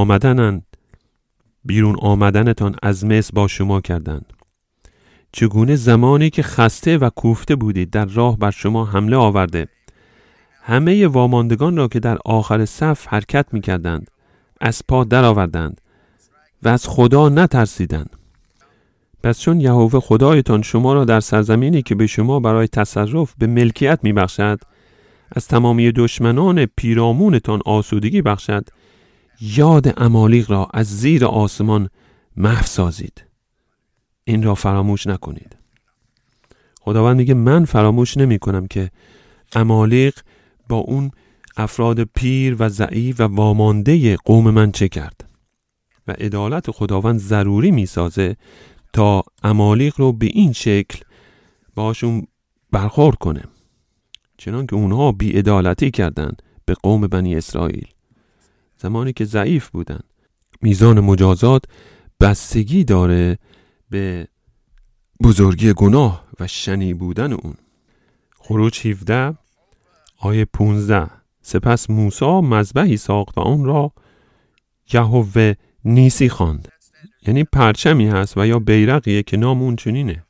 بیرون آمدنتان از مصر با شما کردند. چگونه زمانی که خسته و کوفته بودید در راه بر شما حمله آورده، همه واماندگان را که در آخر صف حرکت می کردند از پا در آوردند و از خدا نترسیدند. پس چون یهوه خدایتان شما را در سرزمینی که به شما برای تصرف به ملکیت می بخشد از تمامی دشمنان پیرامونتان آسودگی بخشد، یاد عمالیق را از زیر آسمان محو سازید. این را فراموش نکنید. خداوند میگه من فراموش نمی کنم که عمالیق با اون افراد پیر و ضعیف و وامانده قوم من چه کرد و عدالت خداوند ضروری میسازه تا عمالیق رو به این شکل باشون برخورد کنه، چنان که اونها بی‌عدالتی کردند به قوم بنی اسرائیل زمانی که ضعیف بودن. میزان مجازات بستگی داره به بزرگی گناه و شنی بودن اون. خروج 17 آیه 15. سپس موسی مذبحی ساخت و اون را یهوه نیسی خواند. یعنی پرچمی هست و یا بیرقیه که نام اون چنینه: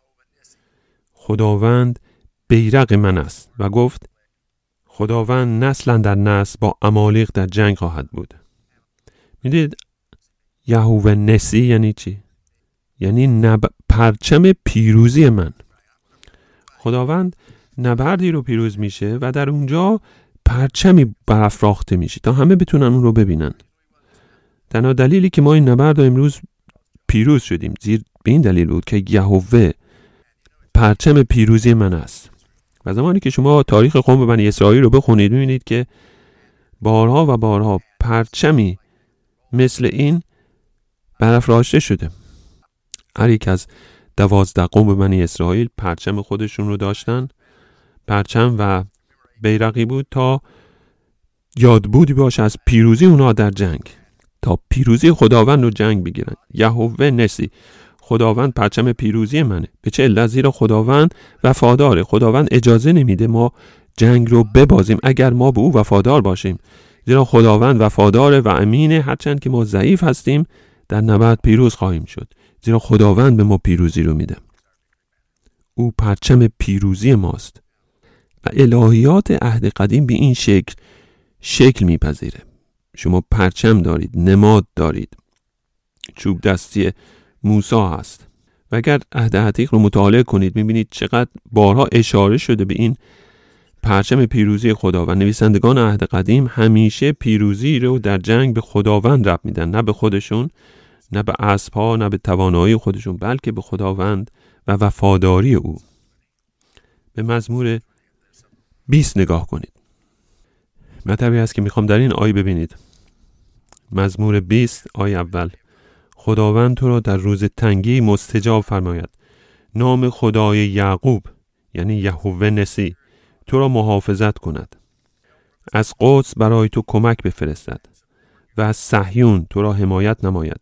خداوند بیرق من است. و گفت خداوند نسل در نسل با عمالیق در جنگ خواهد بود. میدید یهوه نسی یعنی چی؟ یعنی پرچم پیروزی من. خداوند نبردی رو پیروز میشه و در اونجا پرچمی برافراخته میشه تا همه بتونن اون رو ببینن. تنها دلیلی که ما این نبرد رو امروز پیروز شدیم زیر به این دلیل بود که یهوه پرچم پیروزی من است. و زمانی که شما تاریخ قوم بنی اسرائیل رو بخونید میبینید که بارها و بارها پرچمی مثل این برافراشته شده. هر یک از 12 قوم بنی اسرائیل پرچم خودشون رو داشتن. پرچم و بیرقی بود تا یادبودی باشه از پیروزی اونا در جنگ، تا پیروزی خداوند رو جنگ بگیرن. یهوه نسی، خداوند پرچم پیروزی منه. به چه علت؟ زیرا خداوند وفاداره. خداوند اجازه نمیده ما جنگ رو ببازیم اگر ما به او وفادار باشیم. زیرا خداوند وفاداره و امینه. هرچند که ما ضعیف هستیم در نبرد پیروز خواهیم شد، زیرا خداوند به ما پیروزی رو میده. او پرچم پیروزی ماست. و الهیات عهد قدیم به این شکل میپذیره. شما پرچم دارید، نماد دارید. چوب دستی موسی هست. و اگر عهد عتیق رو مطالعه کنید میبینید چقدر بارها اشاره شده به این پرچم پیروزی خدا. و نویسندگان عهد قدیم همیشه پیروزی رو در جنگ به خداوند ربط میدن، نه به خودشون، نه به اسب‌ها، نه به توانایی خودشون، بلکه به خداوند و وفاداری او. به مزمور 20 نگاه کنید. مطلبی هست که میخوام در این آیه ببینید. مزمور 20 آیه اول: خداوند تو را در روز تنگی مستجاب فرماید. نام خدای یعقوب یعنی یهوه نسی تو را محافظت کند. از قدس برای تو کمک بفرستد و از صهیون تو را حمایت نماید.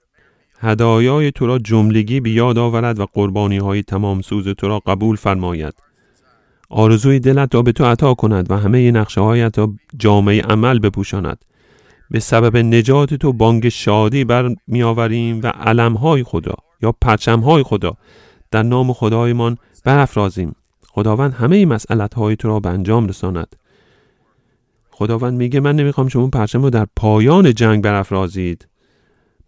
هدایای تو را جملگی بیاد آورد و قربانی های تمام سوز تو را قبول فرماید. آرزوی دلت را به تو عطا کند و همه نقشه هایت را جامه عمل بپوشاند. به سبب نجات تو بانگ شادی بر می آوریم و علمهای خدا یا پرچمهای خدا در نام خدایمان برافرازیم. خداوند همه مسئلت‌های تو را به انجام رساند. خداوند میگه من نمیخوام شما پرچم رو در پایان جنگ برافرازید،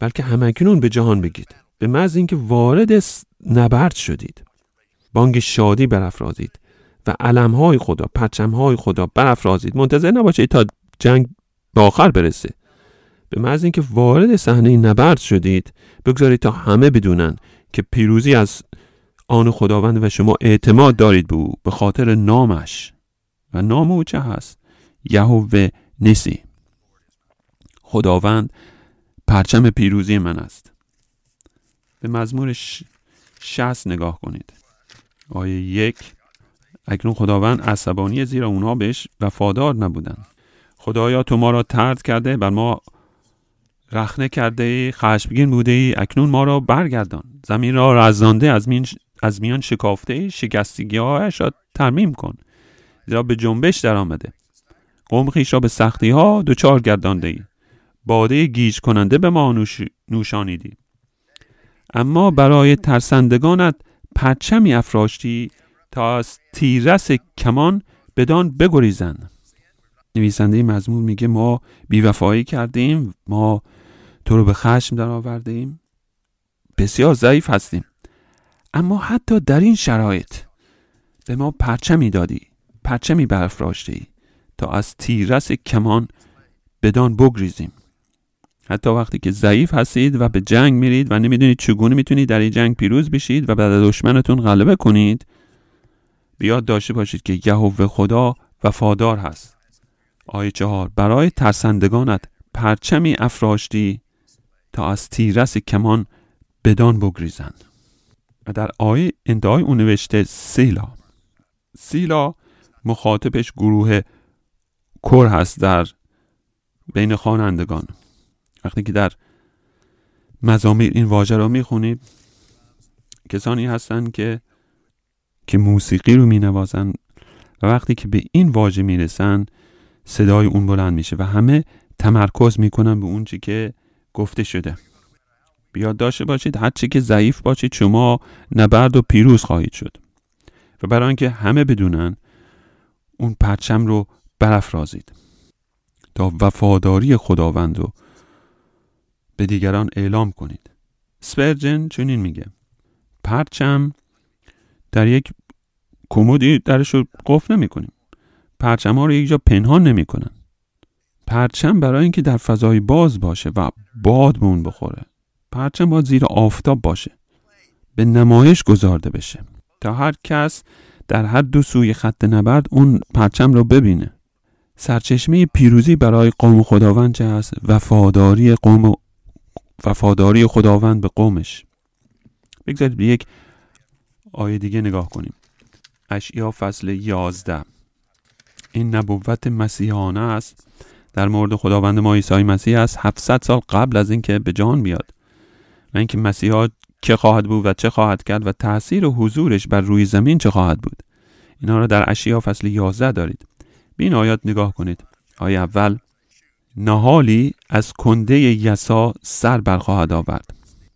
بلکه همکنون به جهان بگید. به محض اینکه وارد نبرد شدید، بانگ شادی برافرازید و علم‌های خدا، پرچم‌های خدا برافرازید. منتظر نباشید تا جنگ به آخر برسه. به محض اینکه وارد صحنه نبرد شدید، بگذارید تا همه بدونن که پیروزی از آن خداوند و شما اعتماد دارید به او، به خاطر نامش. و نام او چه هست؟ یهوه نسی. خداوند پرچم پیروزی من است. به مزمور 60 نگاه کنید. آیه 1: اکنون خداوند عصبانی زیرا اونها بهش وفادار نبودن. خدایا تو ما را طرد کرده، بر ما رخنه کرده ای، خشمگین بوده ای، اکنون ما را برگردان. زمین را رزانده از میان شکافته ای، شکستگی هایش را ترمیم کن. زیرا به جنبش در آمده، قوم خویش را به سختی ها دچار گردانده ای. باده گیج کننده به ما نوشانیدی، اما برای ترسندگانت پرچمی افراشتی تا از تیرس کمان بدان بگریزند. نویسنده مزمور میگه ما بیوفایی کردیم، ما تو رو به خشم در آورده ایم، بسیار ضعیف هستیم، اما حتی در این شرایط به ما پرچمی دادی، پرچمی برافراشتی تا از تیرس کمان بدان بگریزیم. حتی وقتی که ضعیف هستید و به جنگ میرید و نمیدونید چگونه میتونید در این جنگ پیروز بشید و بعد دشمنتون غلبه کنید، بیاد داشته باشید که یهوه خدا وفادار هست. آیه 4: برای ترسندگانت پرچمی افراشتی تا از تیرس کمان بدان بگریزند. و در آیه انتهای اون نوشته سیلا مخاطبش گروه کور هست در بین خوانندگان. وقتی که در مزامیر این واژه رو میخونید، کسانی هستن که موسیقی رو مینوازن و وقتی که به این واژه میرسن صدای اون بلند میشه و همه تمرکز میکنن به اون چی که گفته شده. بیاد داشته باشید هر چی که ضعیف باشید شما نبرد و پیروز خواهید شد. و برای اینکه همه بدونن، اون پرچم رو برافرازید تا وفاداری خداوند رو به دیگران اعلام کنید. اسپرجن چنین میگه: پرچم در یک کمدی درش رو قفل نمی کنیم. پرچم ها رو یک جا پنهان نمی کنن. پرچم برای اینکه در فضای باز باشه و باد به اون بخوره، پرچم باید زیر آفتاب باشه، به نمایش گذارده بشه تا هر کس در هر دو سوی خط نبرد اون پرچم رو ببینه. سرچشمه پیروزی برای قوم خداوند چه هست؟ وفاداری خداوند به قومش. بگذارید به یک آیه دیگه نگاه کنیم. اشعیا فصل 11. این نبوت مسیحانه است در مورد خداوند ما عیسی مسیح است، 700 سال قبل از اینکه به جهان بیاد و اینکه مسیحا چه خواهد بود و چه خواهد کرد و تأثیر و حضورش بر روی زمین چه خواهد بود. اینا رو در اشعیا فصل 11 دارید. به این آیات نگاه کنید. آیه اول: نهالی از کنده یسا سر برخواهد آورد.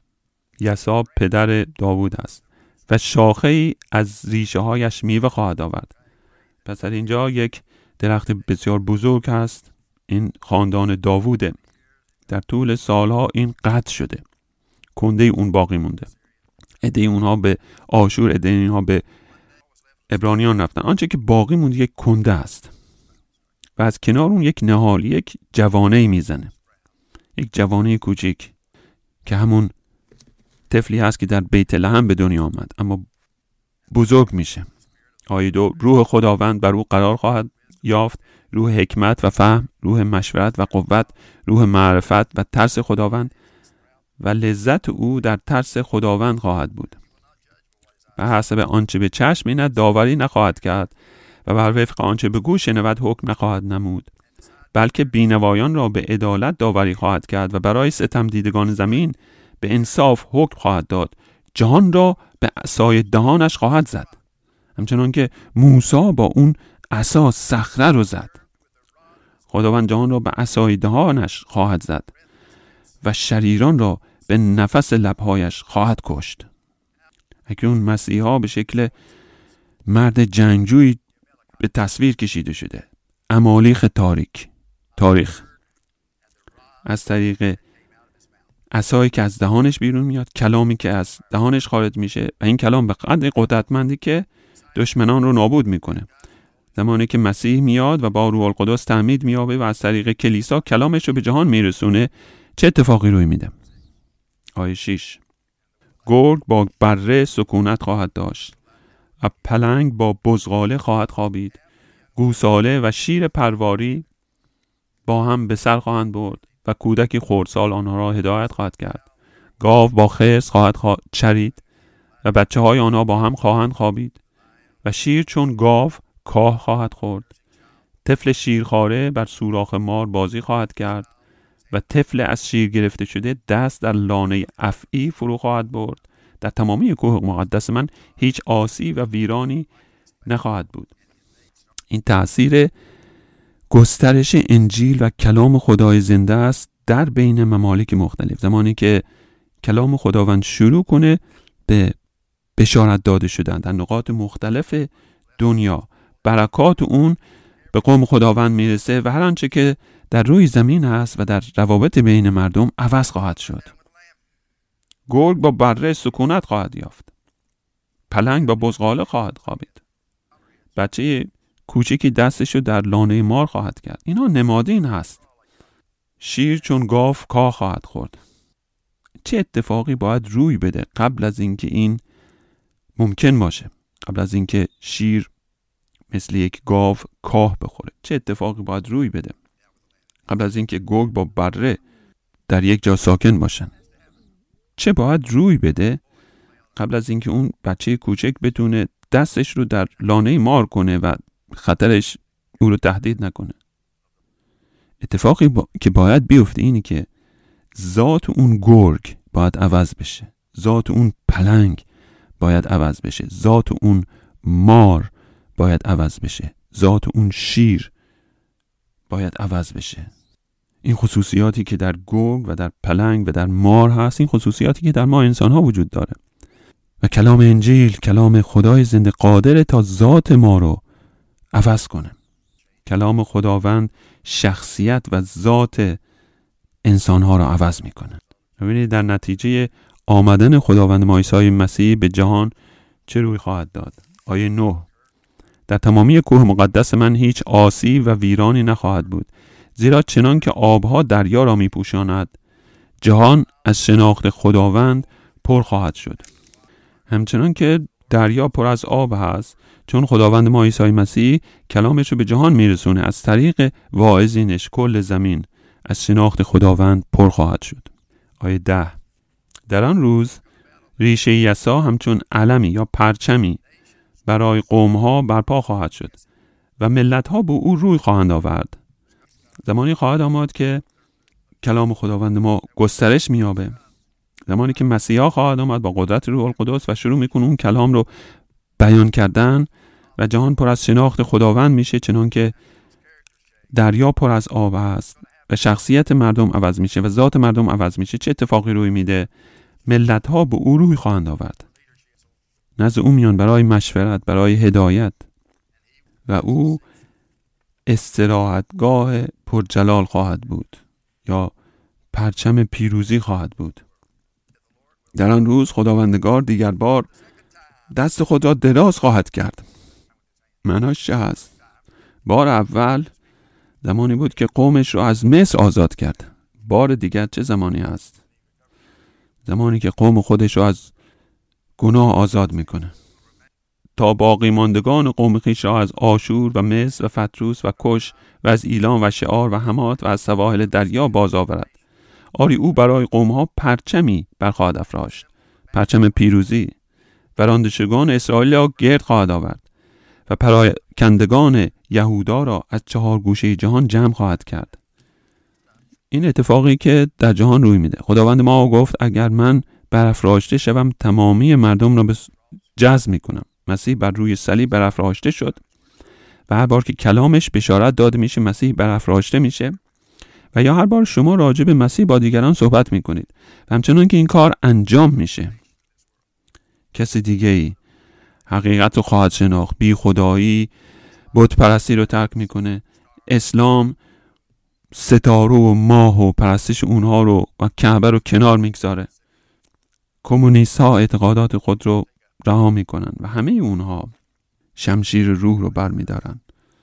یسا پدر داوود است و شاخه‌ای از ریشه هایش میوه خواهد آورد. پس در اینجا یک درخت بسیار بزرگ هست. این خاندان داووده. در طول سالها این قطع شده، کنده اون باقی مونده. عده اونها به آشور، عده اینها به عبرانیان رفتن. آنچه که باقی مونده یک کنده است و از کنار اون یک نهالی، یک جوانه میزنه، یک جوانه کوچیک که همون طفلی هست که در بیت لحم به دنیا آمد اما بزرگ میشه. آیه 2: روح خداوند بر او قرار خواهد یافت، روح حکمت و فهم، روح مشورت و قوت، روح معرفت و ترس خداوند، و لذت او در ترس خداوند خواهد بود. و حسب آنچه به چشم بیند داوری نخواهد کرد و بر وفق آنچه به گوش شنود حکم نخواهد نمود، بلکه بینوایان را به عدالت داوری خواهد کرد و برای ستم دیدگان زمین به انصاف حکم خواهد داد. جهان را به عصای دهانش خواهد زد، همچنان که موسی با اون عصا صخره رو زد. خداوند جهان را به عصای دهانش خواهد زد و شریران را به نفس لبهایش خواهد کشت. اکنون مسیحا به شکل مرد جنگجوی به تصویر کشیده شده. امالیخ تاریخ از طریق عصایی که از دهانش بیرون میاد، کلامی که از دهانش خارج میشه و این کلام به قدر قدرتمندی که دشمنان رو نابود میکنه. زمانی که مسیح میاد و با روح القدس تعمید مییابه و از طریق کلیسا کلامش رو به جهان میرسونه، چه اتفاقی روی میده؟ آیه 6: گرگ با بره سکونت خواهد داشت و پلنگ با بزغاله خواهد خوابید. گوساله و شیر پرواری با هم به سر خواهند برد و کودکی خردسال آنها را هدایت خواهد کرد. گاو با خرس خواهد چرید و بچه های آنها با هم خواهند خوابید و شیر چون گاو کاه خواهد خورد. طفل شیرخواره بر سوراخ مار بازی خواهد کرد و طفل از شیر گرفته شده دست در لانه افعی فرو خواهد برد. در تمامی کوه مقدس من هیچ آسی و ویرانی نخواهد بود. این تأثیر گسترش انجیل و کلام خدای زنده است در بین ممالک مختلف. زمانی که کلام خداوند شروع کنه به بشارت داده شدن در نقاط مختلف دنیا، برکات اون به قوم خداوند میرسه و هر آنچه که در روی زمین هست و در روابط بین مردم عوض خواهد شد. گرگ با بره سکونت خواهد یافت. پلنگ با بزغاله خواهد خوابید. بچه کوچکی دستشو در لانه مار خواهد کرد. اینا نمادین هست. شیر چون گاو کاه خواهد خورد. چه اتفاقی باید روی بده قبل از اینکه این ممکن باشه؟ قبل از اینکه شیر مثل یک گاو کاه بخوره، چه اتفاقی باید روی بده؟ قبل از اینکه گرگ با بره در یک جا ساکن باشن، چه باید روی بده قبل از اینکه اون بچه کوچک بتونه دستش رو در لانه مار کنه و خطرش او رو تهدید نکنه؟ اتفاقی که باید بیفته اینه که ذات اون گرگ باید عوض بشه، ذات اون پلنگ باید عوض بشه، ذات اون مار باید عوض بشه، ذات اون شیر باید عوض بشه. این خصوصیاتی که در گرگ و در پلنگ و در مار هست، این خصوصیاتی که در ما انسان ها وجود داره. و کلام انجیل، کلام خدای زنده، قادره تا ذات ما رو عوض کنه. کلام خداوند شخصیت و ذات انسان ها رو عوض میکنه. ببینید در نتیجه آمدن خداوند ما عیسی مسیح به جهان چه روی خواهد داد. آیه 9: در تمامی کوه مقدس من هیچ آسی و ویرانی نخواهد بود، زیرا چنان که آبها دریا را میپوشاند، جهان از شناخت خداوند پر خواهد شد. همچنان که دریا پر از آب هست، چون خداوند ما عیسی مسیح کلامش رو به جهان میرسونه، از طریق واعظینش کل زمین از شناخت خداوند پر خواهد شد. آیه 10: در آن روز ریشه یسوع همچون علمی یا پرچمی برای قومها برپا خواهد شد و ملتها به او روی خواهند آورد. زمانی خواهد آمد که کلام خداوند ما گسترش میابه، زمانی که مسیحا خواهد آمد با قدرت روح القدس و شروع میکنه اون کلام رو بیان کردن و جهان پر از شناخت خداوند میشه، چنان که دریا پر از آب است و شخصیت مردم عوض میشه و ذات مردم عوض میشه. چه اتفاقی روی میده؟ ملت ها به او روی خواهند آورد، نزد او میان برای مشورت، برای هدایت، و او استراحتگاه پرجلال خواهد بود یا پرچم پیروزی خواهد بود. در آن روز خداوندگار دیگر بار دست خود را دراز خواهد کرد. معناش چه هست؟ بار اول زمانی بود که قومش را از مصر آزاد کرد. بار دیگر چه زمانی هست؟ زمانی که قوم خودش را از گناه آزاد میکنه، تا باقی ماندگان قوم خویش را از آشور و مصر و فتروس و کش و از ایلام و شعار و حمات و از سواحل دریا باز آورد. آری او برای قومها پرچمی برخواهد افراشت، پرچم پیروزی، و راندشگان اسرائیل را گرد خواهد آورد و پراکندگان یهودا را از 4 گوشه جهان جمع خواهد کرد. این اتفاقی که در جهان روی میده. خداوند ما گفت اگر من برافراشته شوم تمامی مردم را به جذب میکنم. مسیح بر روی صلیب برافراشته شد و هر بار که کلامش بشارت داده میشه مسیح برافراشته میشه، و یا هر بار شما راجع به مسیح با دیگران صحبت میکنید و همچنان که این کار انجام میشه، کسی دیگه ای حقیقت رو خواهد شناخت. بی خدایی، بت پرستی رو ترک میکنه، اسلام ستاره و ماه و پرستش اونها رو و کعبه رو کنار میگذاره. کمونیست ها اعتقادات خود رو رها میکنن و همه اونها شمشیر روح رو برمیدارن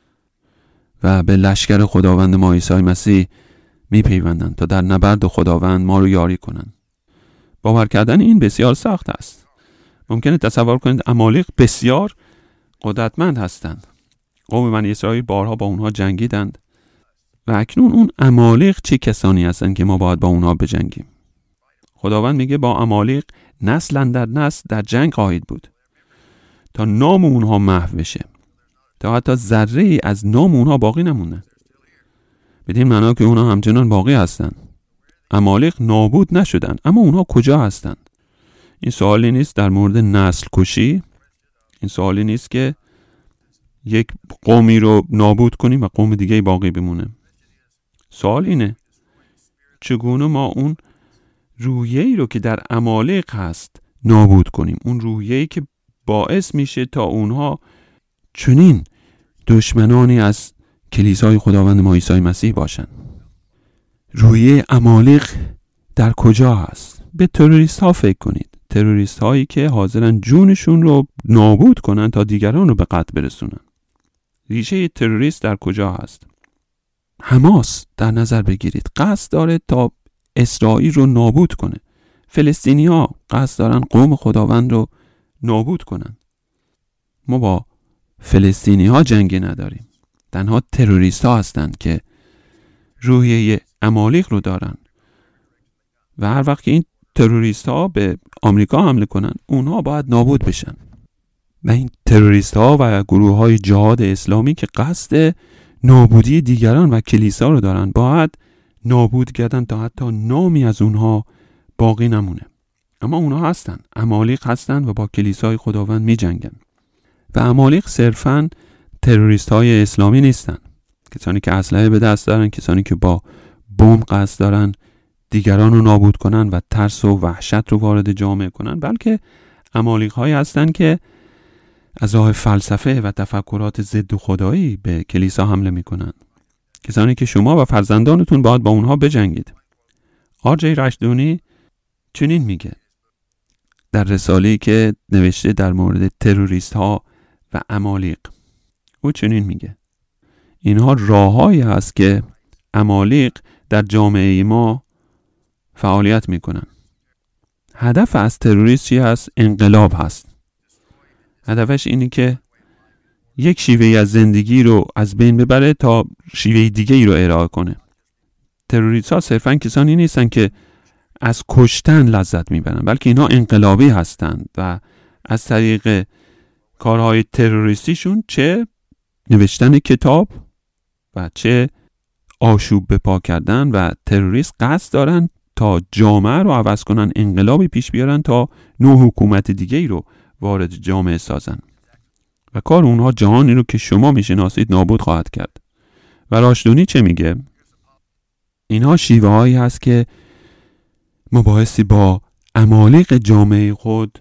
و به لشکر خداوند ما عیسی مسیح میپیوندن تا در نبرد خداوند ما رو یاری کنن. باور کردن این بسیار سخت است. ممکنه تصور کنید عمالق بسیار قدرتمند هستند. قوم بنی اسرائیل بارها با اونها جنگیدند و اکنون اون عمالق چه کسانی هستند که ما باید با اونها بجنگیم؟ خداوند میگه با عمالق نسل اندر نسل در جنگ خواهید بود تا نام اونها محو بشه، تا حتی ذره ای از نام اونها باقی نمونه. بدین معنا که اونها همچنان باقی هستند. عمالق نابود نشدن، اما اونها کجا هستند؟ این سوالی نیست در مورد نسل کشی. این سوالی نیست که یک قومی رو نابود کنیم و قوم دیگه باقی بمونه. سوال اینه چگونه ما اون روحیه‌ای رو که در عمالق هست نابود کنیم، اون روحیه‌ای که باعث میشه تا اونها چنین دشمنانی از کلیسای خداوند ما عیسی مسیح باشن. روحیه عمالق در کجا هست؟ به تروریست ها فکر کنید. تروریست هایی که حاضرن جونشون رو نابود کنن تا دیگران رو به قتل برسونن. ریشه تروریست در کجا هست؟ حماس در نظر بگیرید، قصد داره تا اسرائیل رو نابود کنه. فلسطینی ها قصد دارن قوم خداوند رو نابود کنن. ما با فلسطینی ها جنگی نداریم. تنها تروریست ها هستند که روحیه عمالق رو دارن و هر وقت که این تروریست ها به آمریکا حمله کنن اونها باید نابود بشن. و این تروریست ها و گروه های جهاد اسلامی که قصد نابودی دیگران و کلیسا رو دارن باید نابود گردن تا حتی نامی از اونها باقی نمونه. اما اونها هستن، عمالق هستن و با کلیسای خداوند می جنگن. و عمالق صرفاً تروریست های اسلامی نیستن، کسانی که اسلحه به دست دارن، کسانی که با بمب قصد دارن دیگران رو نابود کنن و ترس و وحشت رو وارد جامعه کنن، بلکه عمالق هایی هستن که از راه فلسفه و تفکرات ضد خدایی به کلیسا حمله میکنن. کسانی که شما و فرزندانتون باید با اونها بجنگید. آرجی رشدونی چنین میگه در رساله‌ای که نوشته در مورد تروریست ها و عمالق. او چنین میگه اینها راههایی هست که عمالق در جامعه ما فعالیت میکنن. هدف از تروریست چی هست؟ انقلاب هست. هدفش اینه که یک شیوه از زندگی رو از بین ببره تا شیوه دیگه ای رو ارائه کنه. تروریست ها صرفاً کسانی نیستن که از کشتن لذت میبرن، بلکه اینها انقلابی هستند و از طریق کارهای تروریستیشون چه نوشتن کتاب و چه آشوب به پا کردن و تروریست قصد دارن تا جامعه رو عوض کنن، انقلابی پیش بیارن تا نوع حکومت دیگه ای رو وارد جامعه سازن و کار اونها جهانی رو که شما میشناسید نابود خواهد کرد. و راشدونی چه میگه؟ اینها شیوه هایی هست که ما بایستی با عمالق جامعه خود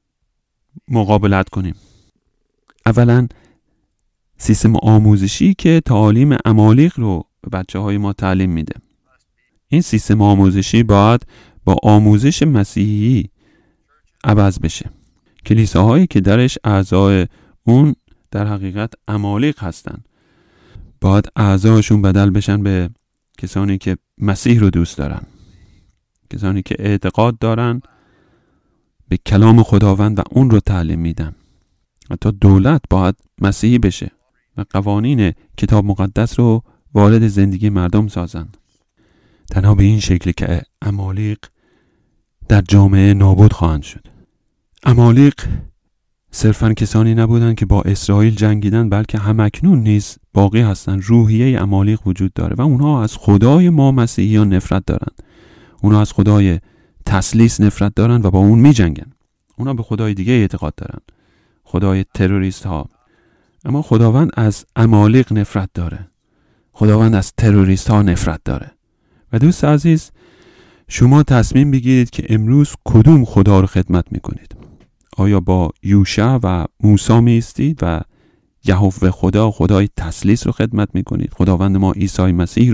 مقابلت کنیم. اولا سیستم آموزشی که تعالیم عمالق رو به بچه های ما تعلیم میده. این سیستم آموزشی باید با آموزش مسیحی عوض بشه. کلیساهایی که درش اعضای اون در حقیقت عمالق هستن باید اعضاشون بدل بشن به کسانی که مسیح رو دوست دارن، کسانی که اعتقاد دارن به کلام خداوند و اون رو تعلیم میدن. حتی دولت باید مسیحی بشه و قوانین کتاب مقدس رو وارد زندگی مردم سازن. تنها به این شکل که عمالق در جامعه نابود خواهند شد. عمالق صرفاً کسانی نبودن که با اسرائیل جنگیدن، بلکه همکنون نیز باقی هستن. روحیه عمالق وجود داره و اونها از خدای ما مسیحیان نفرت دارن. اونها از خدای تثلیث نفرت دارن و با اون می جنگن. اونها به خدای دیگه اعتقاد دارن، خدای تروریست ها. اما خداوند از عمالق نفرت داره، خداوند از تروریست ها نفرت داره. و دوست عزیز، شما تصمیم بگیرید که امروز کدوم خدا رو خدمت میکنید. آیا با یوشع و موسی میستید و یهوه خدا، خدای تثلیث رو خدمت میکنید، خداوند ما عیسی مسیح رو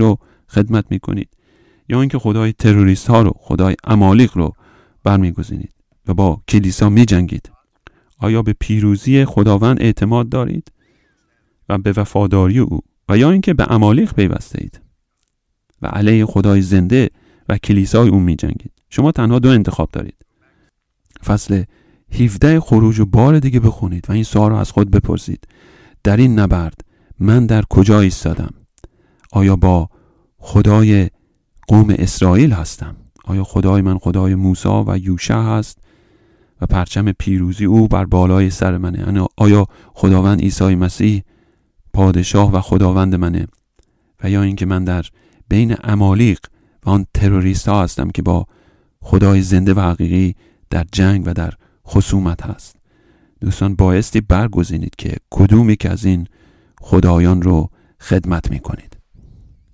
خدمت میکنید، یا اینکه خدای تروریست ها رو، خدای عمالیق رو برمیگزینید و با کلیسا میجنگید؟ آیا به پیروزی خداوند اعتماد دارید و به وفاداری او، و یا اینکه به عمالیق پیوسته اید و علیه خدای زنده و کلیسای او میجنگید؟ شما تنها دو انتخاب دارید. فصل 17 خروج رو بار دیگه بخونید و این سوال رو از خود بپرسید: در این نبرد من در کجا ایستادم؟ آیا با خدای قوم اسرائیل هستم؟ آیا خدای من خدای موسی و یوشع هست و پرچم پیروزی او بر بالای سر منه؟ آیا خداوند عیسی مسیح پادشاه و خداوند منه؟ و یا اینکه من در بین عمالیق و آن تروریست ها هستم که با خدای زنده و حقیقی در جنگ و در خصومت هست؟ دوستان، بایستی برگزینید که کدومی که از این خدایان رو خدمت میکنید.